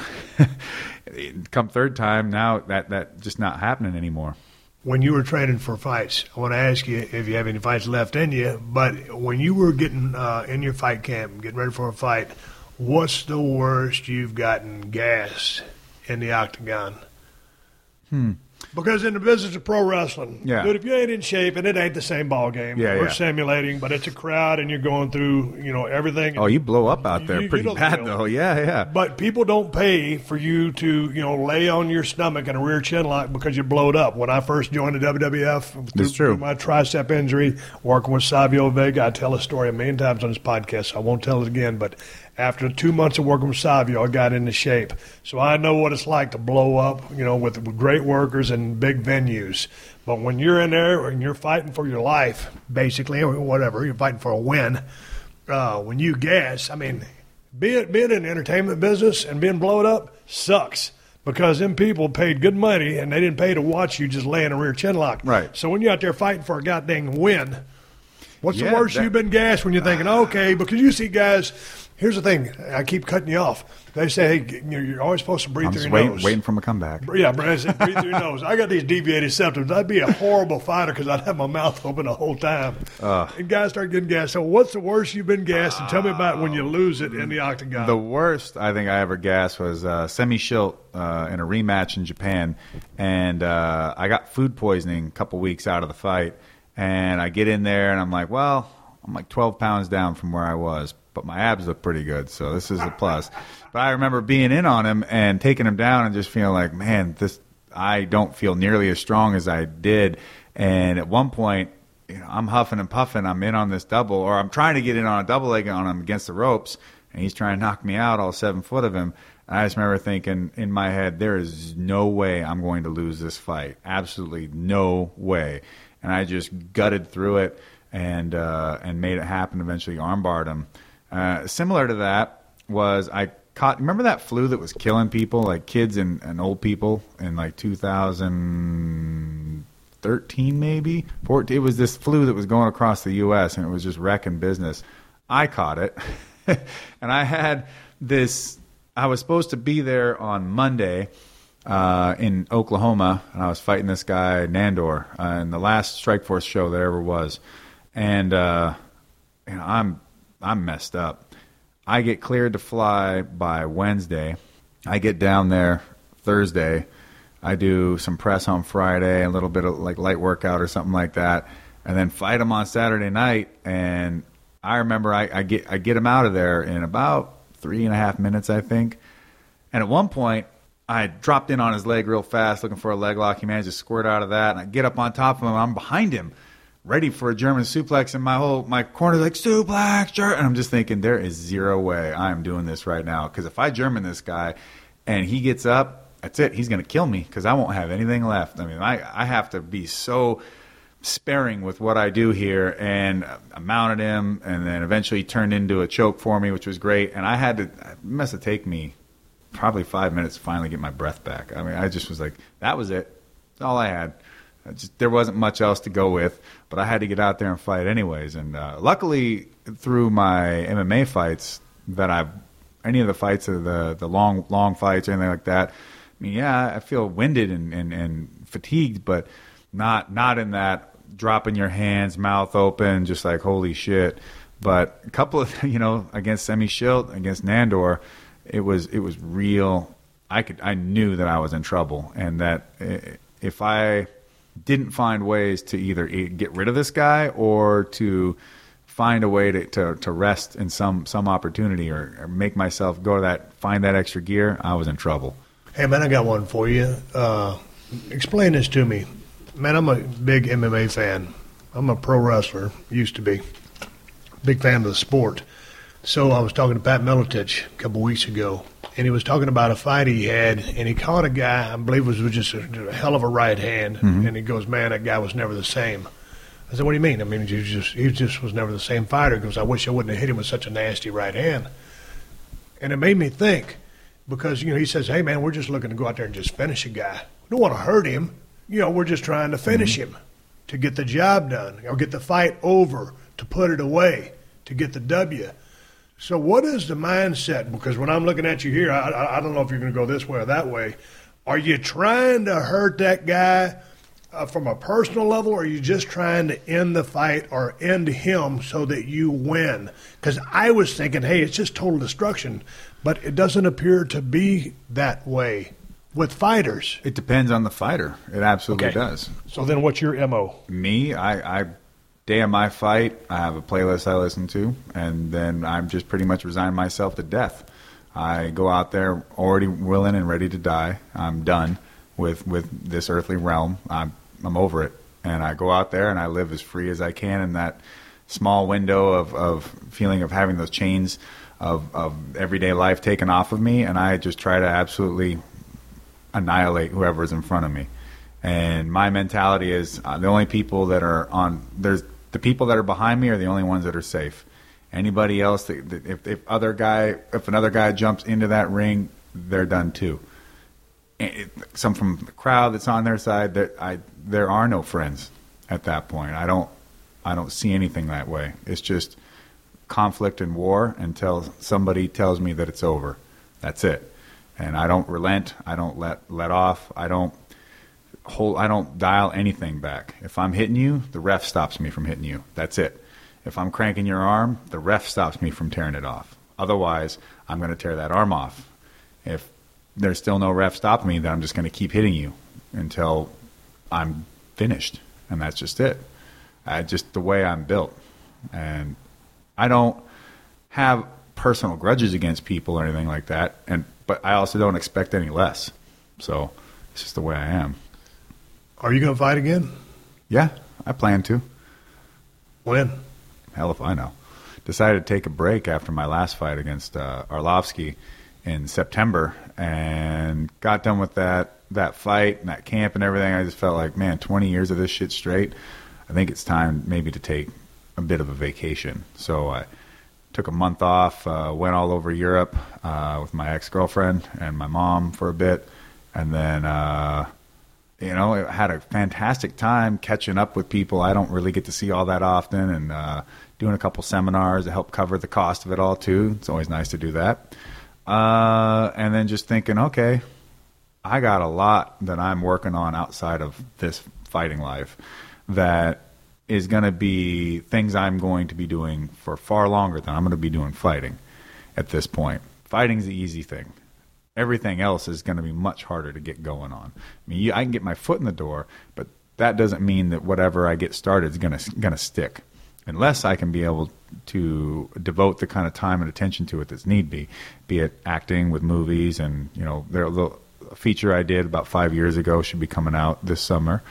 come third time, now that that just not happening anymore. When you were training for fights, I want to ask you if you have any fights left in you, but when you were getting uh, in your fight camp, getting ready for a fight, what's the worst you've gotten gassed in the octagon? Hmm. Because in the business of pro wrestling, yeah. dude, if you ain't in shape, and it ain't the same ball game. Yeah, We're yeah. simulating, but it's a crowd, and you're going through, you know, everything. Oh, you blow up out there You- pretty you don't bad, know. though. Yeah, yeah. But people don't pay for you to, you know, lay on your stomach in a rear chin lock because you blowed up. When I first joined the W W F, through, That's true. through my tricep injury, working with Savio Vega, I tell a story a million times on this podcast, so I won't tell it again, but after two months of working with Savio, I got into shape. So I know what it's like to blow up, you know, with, with great workers and big venues. But when you're in there and you're fighting for your life, basically, or whatever, you're fighting for a win, uh, when you gas, I mean, being, being in the entertainment business and being blown up sucks because them people paid good money and they didn't pay to watch you just lay in a rear chin lock. Right. So when you're out there fighting for a goddamn win, what's Yeah, the worst that- you've been gassed when you're thinking, okay, because you see guys, here's the thing, I keep cutting you off. They say, hey, you know, you're always supposed to breathe I'm through just your waiting, nose. waiting for him to come back. Yeah, Brad said, breathe through your nose. I got these deviated septums. I'd be a horrible fighter because I'd have my mouth open the whole time. Uh, and guys start getting gassed. So what's the worst you've been gassed? And tell me about when you lose it in the octagon. The worst I think I ever gassed was uh, Semi Schilt uh, in a rematch in Japan, and uh, I got food poisoning a couple weeks out of the fight, and I get in there and I'm like, well, I'm like twelve pounds down from where I was, but my abs look pretty good, so this is a plus. But I remember being in on him and taking him down and just feeling like, man, this I don't feel nearly as strong as I did. And at one point, you know, I'm huffing and puffing. I'm in on this double, or I'm trying to get in on a double leg on him against the ropes, and he's trying to knock me out, all seven foot of him. And I just remember thinking in my head, there is no way I'm going to lose this fight. Absolutely no way. And I just gutted through it and uh, and made it happen. Eventually armbarred him. Uh, similar to that was I caught. Remember that flu that was killing people, like kids and, and old people, in like two thousand thirteen, maybe fourteen. It was this flu that was going across the U S and it was just wrecking business. I caught it, and I had this. I was supposed to be there on Monday uh, in Oklahoma, and I was fighting this guy Nandor uh, in the last Strikeforce show there ever was, and uh, you know I'm. I'm messed up. I get cleared to fly by Wednesday. I get down there Thursday. I do some press on Friday, a little bit of like light workout or something like that, and then fight him on Saturday night. And I remember I, I get I get him out of there in about three and a half minutes, I think. And at one point, I dropped in on his leg real fast, looking for a leg lock. He managed to squirt out of that, and I get up on top of him. I'm behind him, ready for a German suplex, and my whole my corner's like, suplex, Ger-. and I'm just thinking, there is zero way I am doing this right now, because if I German this guy and he gets up, that's it. He's going to kill me because I won't have anything left. I mean, I, I have to be so sparing with what I do here, and I mounted him, and then eventually he turned into a choke for me, which was great, and I had to, it must have taken me probably five minutes to finally get my breath back. I mean, I just was like, that was it. That's all I had. Just, there wasn't much else to go with, but I had to get out there and fight anyways. And uh, luckily, through my M M A fights that I've, any of the fights, of the the long long fights or anything like that, I mean, yeah, I feel winded and, and, and fatigued, but not not in that dropping your hands, mouth open, just like holy shit. But a couple of, you know, against Semi Schilt, against Nandor, it was it was real. I could I knew that I was in trouble, and that if I didn't find ways to either get rid of this guy or to find a way to, to, to rest in some, some opportunity or, or make myself go to that, find that extra gear, I was in trouble. Hey, man, I got one for you. Uh, explain this to me. Man, I'm a big M M A fan. I'm a pro wrestler, used to be. Big fan of the sport. So I was talking to Pat Miletich a couple weeks ago, and he was talking about a fight he had, and he caught a guy, I believe it was just a, a hell of a right hand, mm-hmm. and he goes, man, that guy was never the same. I said, what do you mean? I mean, he just he just was never the same fighter. He goes, I wish I wouldn't have hit him with such a nasty right hand. And it made me think, because, you know, he says, hey, man, we're just looking to go out there and just finish a guy. We don't want to hurt him. You know, we're just trying to finish mm-hmm. him, to get the job done, or get the fight over, to put it away, to get the W. So what is the mindset? Because when I'm looking at you here, I, I, I don't know if you're going to go this way or that way. Are you trying to hurt that guy uh, from a personal level, or are you just trying to end the fight or end him so that you win? Because I was thinking, hey, it's just total destruction, but it doesn't appear to be that way with fighters. It depends on the fighter. It absolutely okay. does. So then what's your M O? Me, I, I day of my fight, I have a playlist I listen to, and then I'm just pretty much resign myself to death. I go out there already willing and ready to die. I'm done with, with this earthly realm. I'm, I'm over it. And I go out there and I live as free as I can in that small window of, of feeling of having those chains of, of everyday life taken off of me, and I just try to absolutely annihilate whoever's in front of me. And my mentality is uh, the only people that are on there's the people that are behind me are the only ones that are safe. Anybody else that, that if if other guy if another guy jumps into that ring, they're done too. It, some from the crowd that's on their side, that I there are no friends at that point. I don't I don't see anything that way. It's just conflict and war until somebody tells me that it's over. That's it. And I don't relent. I don't let let off. I don't hold. I don't dial anything back. If I'm hitting you, the ref stops me from hitting you. That's it. If I'm cranking your arm, the ref stops me from tearing it off. Otherwise, I'm going to tear that arm off. If there's still no ref stopping me, then I'm just going to keep hitting you until I'm finished. And that's just it. I just the way I'm built. And I don't have personal grudges against people or anything like that. And but I also don't expect any less. So it's just the way I am. Are you going to fight again? Yeah, I plan to. When? Hell if I know. Decided to take a break after my last fight against uh, Arlovsky in September, and got done with that that fight and that camp and everything. I just felt like, man, twenty years of this shit straight. I think it's time maybe to take a bit of a vacation. So I took a month off, uh, went all over Europe uh, with my ex-girlfriend and my mom for a bit, and then uh, you know, I had a fantastic time catching up with people I don't really get to see all that often, and uh, doing a couple seminars to help cover the cost of it all too. It's always nice to do that. Uh, and then just thinking, okay, I got a lot that I'm working on outside of this fighting life that is going to be things I'm going to be doing for far longer than I'm going to be doing fighting at this point. Fighting's the easy thing. Everything else is going to be much harder to get going on. I mean, you, I can get my foot in the door, but that doesn't mean that whatever I get started is going to going to stick, unless I can be able to devote the kind of time and attention to it that's need be, be it acting with movies. And you know, there the feature I did about five years ago should be coming out this summer,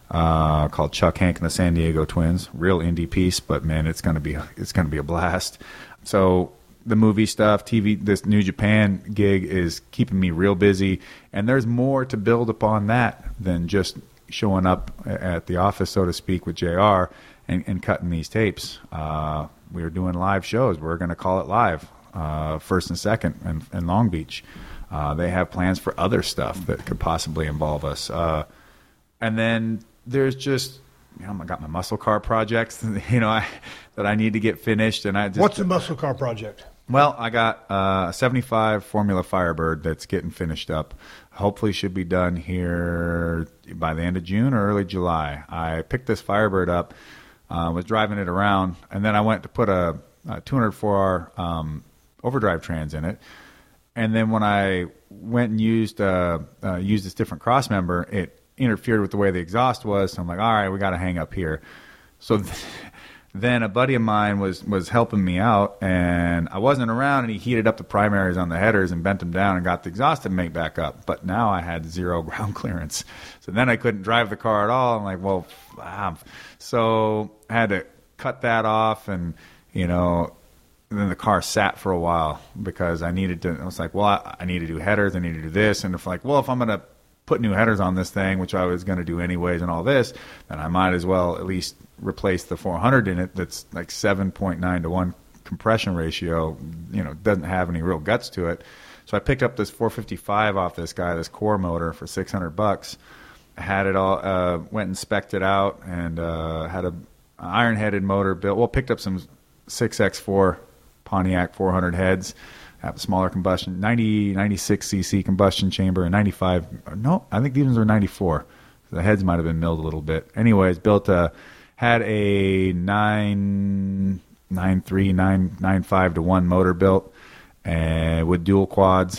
uh, called Chuck Hank and the San Diego Twins. Real indie piece, but man, it's gonna be it's gonna be a blast. So the movie stuff, T V, this New Japan gig is keeping me real busy, and there's more to build upon that than just showing up at the office, so to speak, with J R and, and cutting these tapes. Uh, we were doing live shows. We're going to call it live, uh, first and second in, in Long Beach. Uh, they have plans for other stuff that could possibly involve us. Uh, and then there's just, you know, I got my muscle car projects, you know, I, that I need to get finished. And I just, what's a muscle car project? Well, I got uh, a seventy-five Formula Firebird that's getting finished up. Hopefully should be done here by the end of June or early July. I picked this Firebird up, uh, was driving it around, and then I went to put a, a two oh four R um, overdrive trans in it. And then when I went and used uh, uh, used this different cross member, it interfered with the way the exhaust was. So I'm like, all right, we got to hang up here. So th- then a buddy of mine was, was helping me out, and I wasn't around, and he heated up the primaries on the headers and bent them down and got the exhaust to make back up. But now I had zero ground clearance. So then I couldn't drive the car at all. I'm like, well, ah. So I had to cut that off, and, you know, and then the car sat for a while because I needed to, I was like, well, I, I need to do headers, I need to do this. And if like, well, if I'm going to put new headers on this thing, which I was going to do anyways and all this, then I might as well at least replace the four hundred in it that's like seven point nine to one compression ratio, you know, doesn't have any real guts to it. So I picked up this four fifty-five off this guy, this core motor, for six hundred bucks. I had it all, uh, went and spec'd it out, and uh, had a an iron-headed motor built. Well, picked up some six by four Pontiac four hundred heads, have a smaller combustion, ninety, ninety-six c c combustion chamber, and ninety-five. No, I think these were ninety-four. The heads might have been milled a little bit. Anyways, built a, had a nine, nine three, nine, nine five to one motor built, and with dual quads.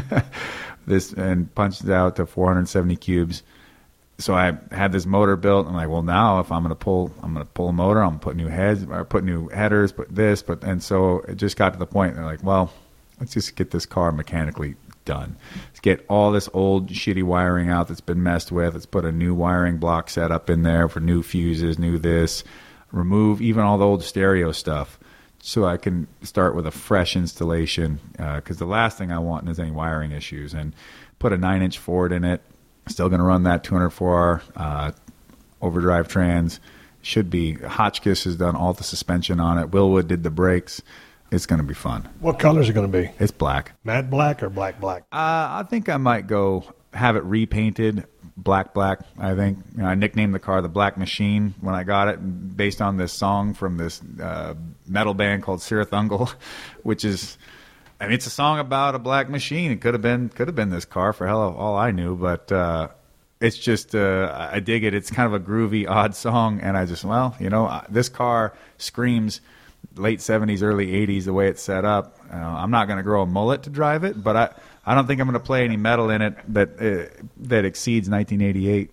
This and punched it out to four hundred seventy cubes. So I had this motor built. I'm like, well, now if I'm going to pull, I'm going to pull a motor. I'm going to put new heads, or put new headers, put this, but and so it just got to the point. They're like, well, let's just get this car mechanically done. Let's get all this old shitty wiring out that's been messed with. Let's put a new wiring block set up in there for new fuses, new this. Remove even all the old stereo stuff, so I can start with a fresh installation. Because uh, the last thing I want is any wiring issues. And put a nine-inch Ford in it. Still going to run that two hundred four R uh, overdrive trans. Should be. Hotchkiss has done all the suspension on it. Willwood did the brakes. It's going to be fun. What color is it going to be? It's black. Matte black or black black? Uh, I think I might go have it repainted black black. I think you know, I nicknamed the car the Black Machine when I got it, based on this song from this uh, metal band called Sirathungal, which is. I mean, it's a song about a black machine. It could have been could have been this car for hell of all I knew, but uh, it's just uh, I dig it. It's kind of a groovy, odd song, and I just well, you know, this car screams late seventies, early eighties the way it's set up. Uh, I'm not going to grow a mullet to drive it, but I I don't think I'm going to play any metal in it that uh, that exceeds nineteen eighty-eight.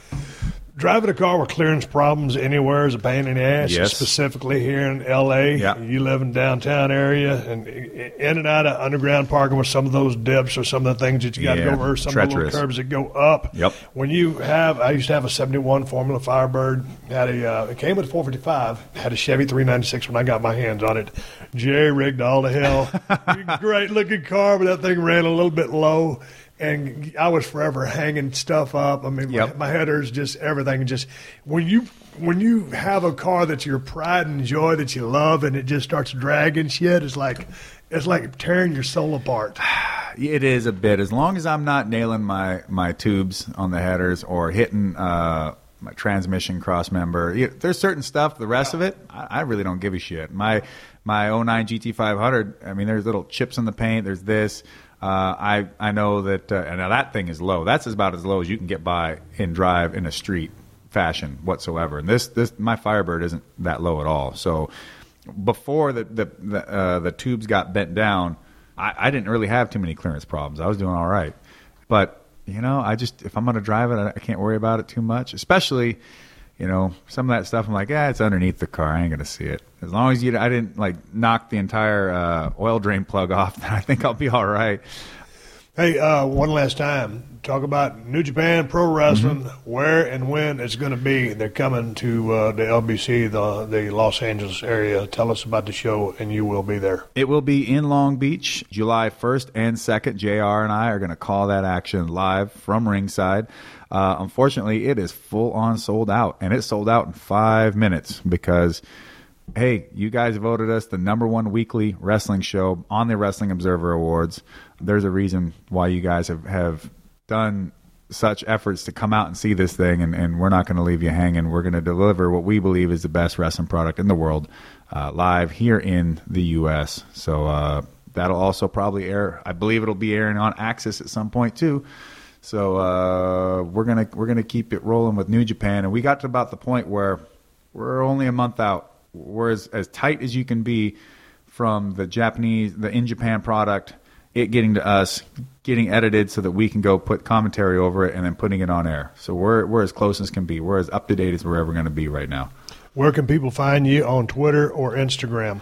Driving a car with clearance problems anywhere is a pain in the ass, yes. Specifically here in L A Yeah. You live in downtown area, and in and out of underground parking with some of those dips or some of the things that you got to Yeah, go over, some treacherous. of the little curbs that go up. Yep. When you have, I used to have a seventy-one Formula Firebird, had a, uh, it came with a four fifty-five, had a Chevy three ninety-six when I got my hands on it. Jerry-rigged all to hell. Great looking car, but that thing ran a little bit low. And I was forever hanging stuff up. I mean, Yep. my, my headers, just everything. Just when you when you have a car that's your pride and joy that you love, and it just starts dragging shit, it's like it's like tearing your soul apart. It is a bit. As long as I'm not nailing my, my tubes on the headers or hitting uh, my transmission cross member, you, there's certain stuff. The rest of it, I, I really don't give a shit. My my oh nine G T five hundred. I mean, there's little chips in the paint. There's this. Uh, I I know that, uh, and now that thing is low. That's about as low as you can get by in drive in a street fashion whatsoever. And this this my Firebird isn't that low at all. So before the the the, uh, the tubes got bent down, I, I didn't really have too many clearance problems. I was doing all right. But you know, I just if I'm going to drive it, I, I can't worry about it too much. Especially, you know, some of that stuff. I'm like, yeah, it's underneath the car. I ain't going to see it. As long as you, I didn't like knock the entire uh, oil drain plug off, then I think I'll be all right. Hey, uh, one last time, talk about New Japan Pro Wrestling, mm-hmm. where and when it's going to be. They're coming to uh, the L B C, the the Los Angeles area. Tell us about the show, and you will be there. It will be in Long Beach, July first and second. J R and I are going to call that action live from ringside. Uh, unfortunately, it is full-on sold out, and it sold out in five minutes because, hey, you guys voted us the number one weekly wrestling show on the Wrestling Observer Awards. There's a reason why you guys have, have done such efforts to come out and see this thing, and, and we're not going to leave you hanging. We're going to deliver what we believe is the best wrestling product in the world uh, live here in the U S So uh, that'll also probably air. I believe it'll be airing on Access at some point too. So uh, we're gonna we're gonna keep it rolling with New Japan, and we got to about the point where we're only a month out. We're as, as tight as you can be from the Japanese, the in Japan product, it getting to us, getting edited so that we can go put commentary over it, and then putting it on air. So we're we're as close as can be. We're as up to date as we're ever going to be right now. Where can people find you on Twitter or Instagram?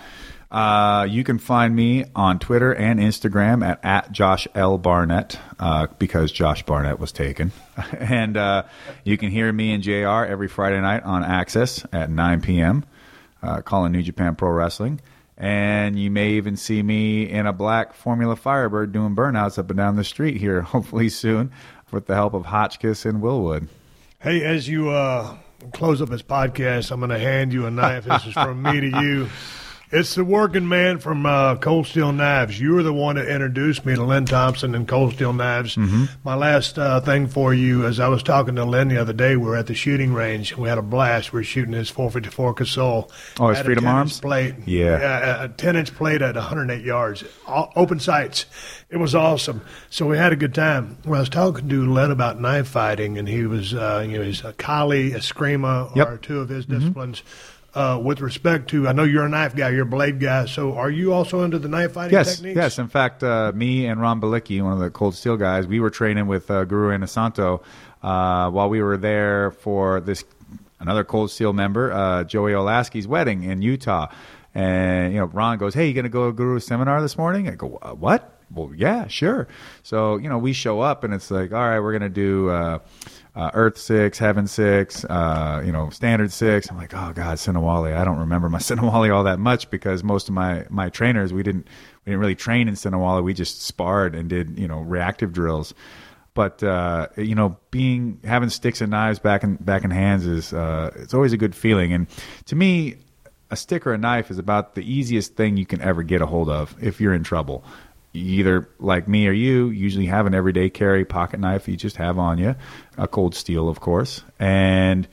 Uh, you can find me on Twitter and Instagram at, at Josh L. Barnett, uh, because Josh Barnett was taken. and uh, you can hear me and J R every Friday night on Access at nine p.m., uh, calling New Japan Pro Wrestling. And you may even see me in a black Formula Firebird doing burnouts up and down the street here, hopefully soon. with the help of Hotchkiss and Willwood. Hey, as you uh, close up this podcast, I'm going to hand you a knife. This is from me to you. It's the working man from uh, Cold Steel Knives. You were the one that introduced me to Lynn Thompson and Cold Steel Knives. Mm-hmm. My last uh, thing for you is I was talking to Lynn the other day. We were at the shooting range. We had a blast. We were shooting his four fifty-four Casull. Oh, his Freedom Arms? Plate. Yeah. A ten-inch plate at one hundred eight yards. All, open sights. It was awesome. So we had a good time. When I was talking to Lynn about knife fighting, and he was, uh, you know, he's a Kali, Eskrima, yep. are two of his disciplines. Mm-hmm. Uh, with respect to, I know you're a knife guy, you're a blade guy, so are you also into the knife fighting yes, techniques? Yes, in fact, uh, me and Ron Balicki, one of the Cold Steel guys, we were training with uh, Guru Inosanto uh, while we were there for this another Cold Steel member, uh, Joey Olaski's wedding in Utah. And, you know, Ron goes, hey, you going to go to Guru's seminar this morning? I go, uh, what? Well, yeah, sure. So, you know, we show up, and it's like, all right, we're going to do uh, uh, Earth six, Heaven six, uh, you know, Standard six. I'm like, oh, God, Sinawali. I don't remember my Sinawali all that much because most of my, my trainers, we didn't we didn't really train in Sinawali. We just sparred and did, you know, reactive drills. But, uh, you know, being having sticks and knives back in, back in hands is uh, it's always a good feeling. And to me, a stick or a knife is about the easiest thing you can ever get a hold of if you're in trouble. You either, like me or you, usually have an everyday carry pocket knife you just have on you, a Cold Steel, of course. And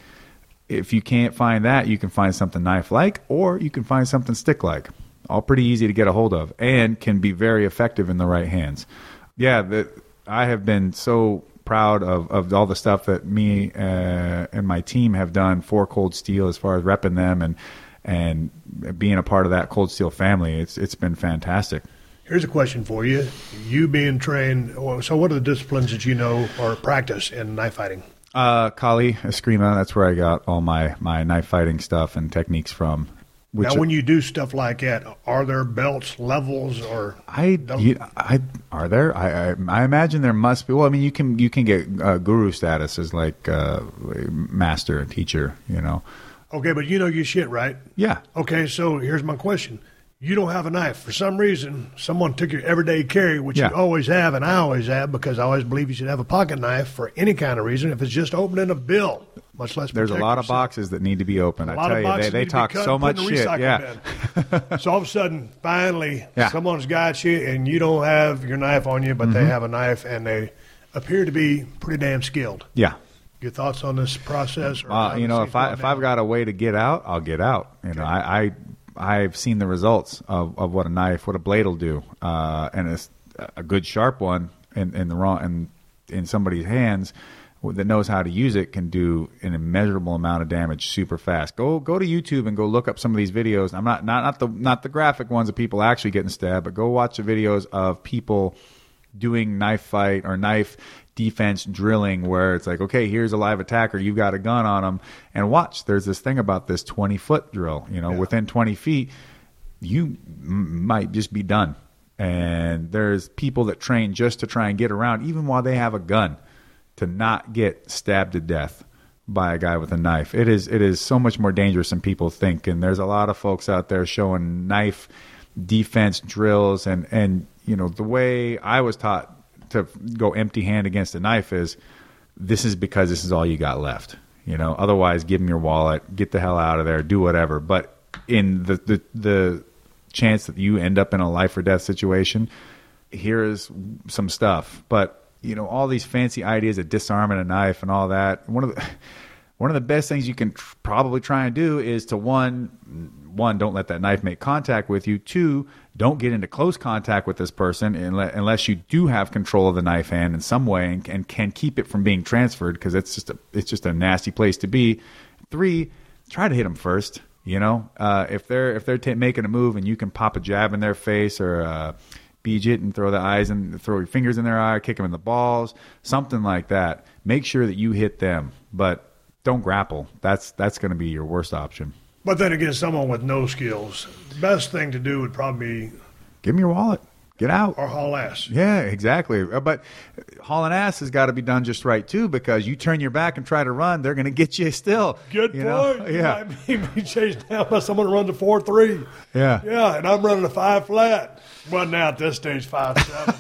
if you can't find that, you can find something knife-like, or you can find something stick-like. All pretty easy to get a hold of and can be very effective in the right hands. Yeah, the, I have been so proud of, of all the stuff that me uh, and my team have done for Cold Steel as far as repping them and and being a part of that Cold Steel family. It's It's been fantastic. Here's a question for you. You being trained, so what are the disciplines that you know or practice in knife fighting? Uh, Kali, Eskrima, that's where I got all my, my knife fighting stuff and techniques from. Which now, when you do stuff like that, are there belts, levels, or I, you, I are there? I, I I imagine there must be. Well, I mean, you can you can get uh, guru status as like uh, master and teacher, you know. Okay, but you know your shit, right? Yeah. Okay, so here's my question. You don't have a knife. For some reason, someone took your everyday carry, which yeah. you always have, and I always have, because I always believe you should have a pocket knife for any kind of reason. If it's just opening a bill, much less there's a lot yourself. of boxes that need to be opened. A I lot tell of you, boxes they, they need to talk be cut so and put much in the shit. recycle Yeah. bin. So all of a sudden, finally, yeah. someone's got you, and you don't have your knife on you, but mm-hmm. they have a knife, and they appear to be pretty damn skilled. Yeah. Your thoughts on this process? Or uh, you know, if I if I've got a way to get out, I'll get out. You know, I. I I've seen the results of, of what a knife, what a blade will do, uh, and it's a good sharp one in, in the wrong in, in somebody's hands that knows how to use it can do an immeasurable amount of damage super fast. Go go to YouTube and go look up some of these videos. I'm not not not the not the graphic ones of people actually getting stabbed, but go watch the videos of people doing knife fight or knife defense drilling where it's like, okay, here's a live attacker, you've got a gun on them, and watch, there's this thing about this twenty foot drill, you know, yeah. within twenty feet, you m- might just be done. And there's people that train just to try and get around, even while they have a gun, to not get stabbed to death by a guy with a knife. It is it is so much more dangerous than people think, and there's a lot of folks out there showing knife defense drills, and, and you know, the way I was taught to go empty hand against a knife is this is because this is all you got left. You know, otherwise give them your wallet, get the hell out of there, do whatever. But in the, the, the chance that you end up in a life or death situation, here's some stuff. But, you know, all these fancy ideas of disarming a knife and all that, one of the one of the best things you can tr- probably try and do is to one, one, don't let that knife make contact with you. Two, don't get into close contact with this person unless you do have control of the knife hand in some way and, and can keep it from being transferred, because it's just a it's just a nasty place to be. Three, try to hit them first. You know, uh, if they're if they're t- making a move and you can pop a jab in their face or uh, beej it and throw the eyes and throw your fingers in their eye, kick them in the balls, something like that. Make sure that you hit them, but don't grapple. That's that's going to be your worst option. But then again, someone with no skills, the best thing to do would probably be give them your wallet. get out. Or haul ass. Yeah, exactly. Uh, But hauling ass has got to be done just right, too, because you turn your back and try to run, they're going to get you still. Good you point. know? You Yeah. might be chased down by someone who runs a four three. Yeah. Yeah, and I'm running a five flat. Well, now at this stage, five seven.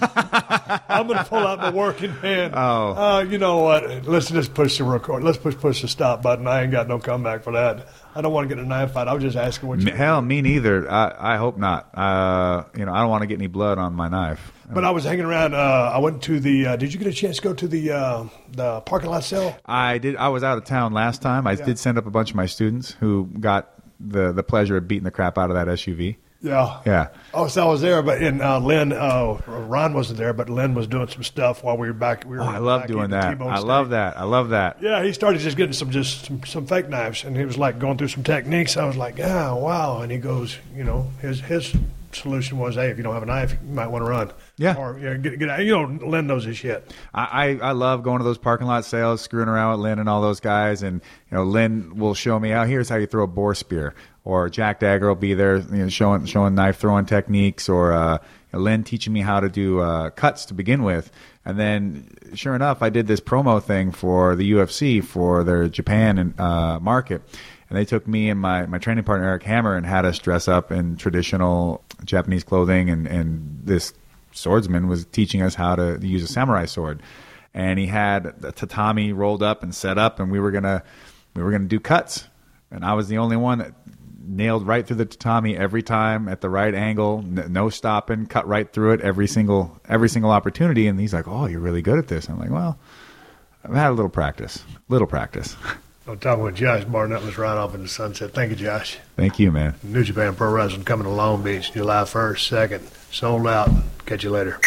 I'm going to pull out my working hand. Oh. Uh, you know what? Let's just push the record. Let's push push the stop button. I ain't got no comeback for that. I don't want to get in a knife fight. I was just asking what you. Hell, me neither. I, I hope not. Uh, you know, I don't want to get any blood on my knife. But I was hanging around. Uh, I went to the. Uh, did you get a chance to go to the uh, the parking lot sale? I did. I was out of town last time. I Yeah. did send up a bunch of my students who got the the pleasure of beating the crap out of that S U V. Yeah. Yeah. Oh, so I was there, but in uh, Lynn, uh, Ron wasn't there, but Lynn was doing some stuff while we were back. We were Oh, I love back doing eating the that. T-bone I steak. love that. I love that. Yeah, he started just getting some just some, some fake knives, and he was like going through some techniques. I was like, yeah, wow. And he goes, you know, his his solution was, hey, if you don't have a knife, you might want to run. Yeah. Or you know, get get out. You know, Lynn knows his shit. I, I, I love going to those parking lot sales, screwing around with Lynn and all those guys. And, you know, Lynn will show me, oh, here's how you throw a boar spear. Or Jack Dagger will be there, you know, showing showing knife throwing techniques. Or uh, you know, Lynn teaching me how to do uh, cuts to begin with. And then, sure enough, I did this promo thing for the U F C for their Japan uh, market. And they took me and my, my training partner, Eric Hammer, and had us dress up in traditional Japanese clothing. And, and this swordsman was teaching us how to use a samurai sword. And he had the tatami rolled up and set up, and we were gonna we were gonna do cuts. And I was the only one that nailed right through the tatami every time at the right angle, n- no stopping, cut right through it every single every single opportunity. And he's like, "Oh, you're really good at this." I'm like, "Well, I've had a little practice, little practice." I'm talking with Josh Barnett. Let's ride off in the sunset. Thank you, Josh. Thank you, man. New Japan Pro Wrestling coming to Long Beach July first, second. Sold out. Catch you later.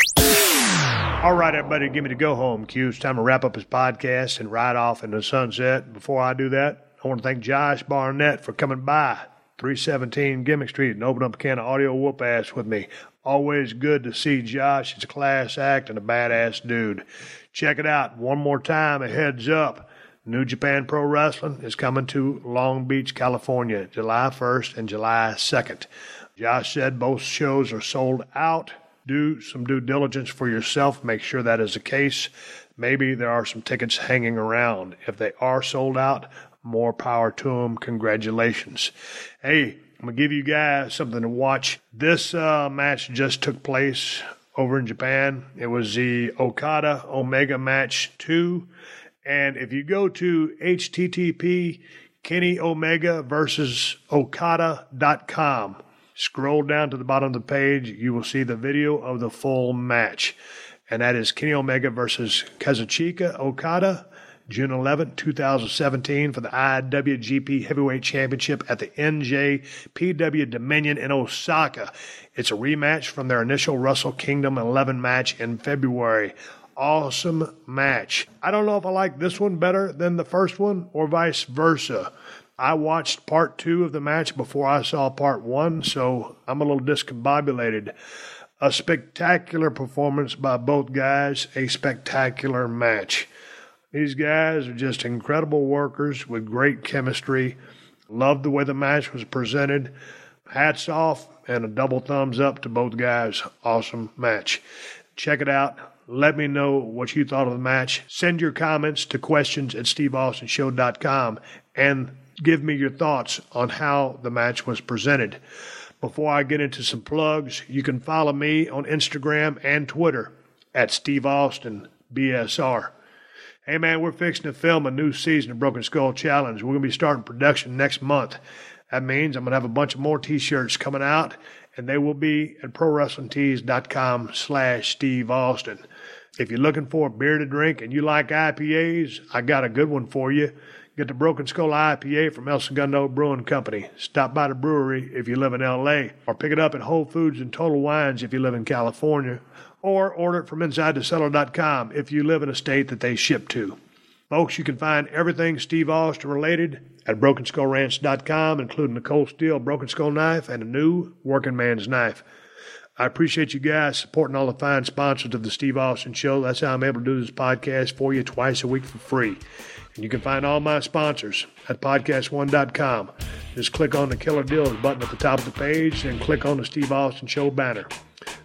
All right, everybody, give me the go home cue. It's time to wrap up his podcast and ride off into the sunset. Before I do that, I want to thank Josh Barnett for coming by three seventeen Gimmick Street and opening up a can of audio whoop ass with me. Always good to see Josh. It's a class act and a badass dude. Check it out. One more time, a heads up. New Japan Pro Wrestling is coming to Long Beach, California, July first and July second. Josh said both shows are sold out. Do some due diligence for yourself. Make sure that is the case. Maybe there are some tickets hanging around. If they are sold out, more power to them. Congratulations. Hey, I'm going to give you guys something to watch. This uh, match just took place over in Japan. It was the Okada Omega match two. And if you go to H T T P Kenny Omega versus Okada dot com, scroll down to the bottom of the page, you will see the video of the full match. And that is Kenny Omega versus Kazuchika Okada, June eleventh, twenty seventeen, for the I W G P Heavyweight Championship at the N J P W Dominion in Osaka. It's a rematch from their initial Wrestle Kingdom eleven match in February. Awesome match. I don't know if I like this one better than the first one or vice versa. I watched part two of the match before I saw part one, so I'm a little discombobulated. A spectacular performance by both guys, a spectacular match. These guys are just incredible workers with great chemistry. Loved the way the match was presented. Hats off and a double thumbs up to both guys. Awesome match. Check it out. Let me know what you thought of the match. Send your comments to questions at steve austin show dot com and give me your thoughts on how the match was presented. Before I get into some plugs, you can follow me on Instagram and Twitter at Steve Austin B S R. Hey man, we're fixing to film a new season of Broken Skull Challenge. We're going to be starting production next month. That means I'm going to have a bunch of more t-shirts coming out, and they will be at pro wrestling tees dot com slash Steve Austin. If you're looking for a beer to drink and you like I P As, I got a good one for you. Get the Broken Skull I P A from El Segundo Brewing Company. Stop by the brewery if you live in L A, or pick it up at Whole Foods and Total Wines if you live in California, or order it from inside the cellar dot com if you live in a state that they ship to. Folks, you can find everything Steve Austin related at broken skull ranch dot com, including the Cold Steel Broken Skull knife and a new Working Man's knife. I appreciate you guys supporting all the fine sponsors of the Steve Austin Show. That's how I'm able to do this podcast for you twice a week for free. And you can find all my sponsors at podcast one dot com. Just click on the Killer Deals button at the top of the page and click on the Steve Austin Show banner.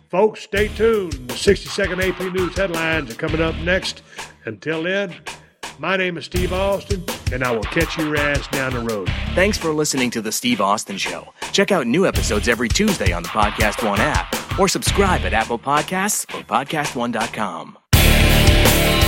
Folks, stay tuned. The sixty-second A P News headlines are coming up next. Until then, my name is Steve Austin, and I will catch your ass down the road. Thanks for listening to The Steve Austin Show. Check out new episodes every Tuesday on the Podcast One app or subscribe at Apple Podcasts or podcast one dot com.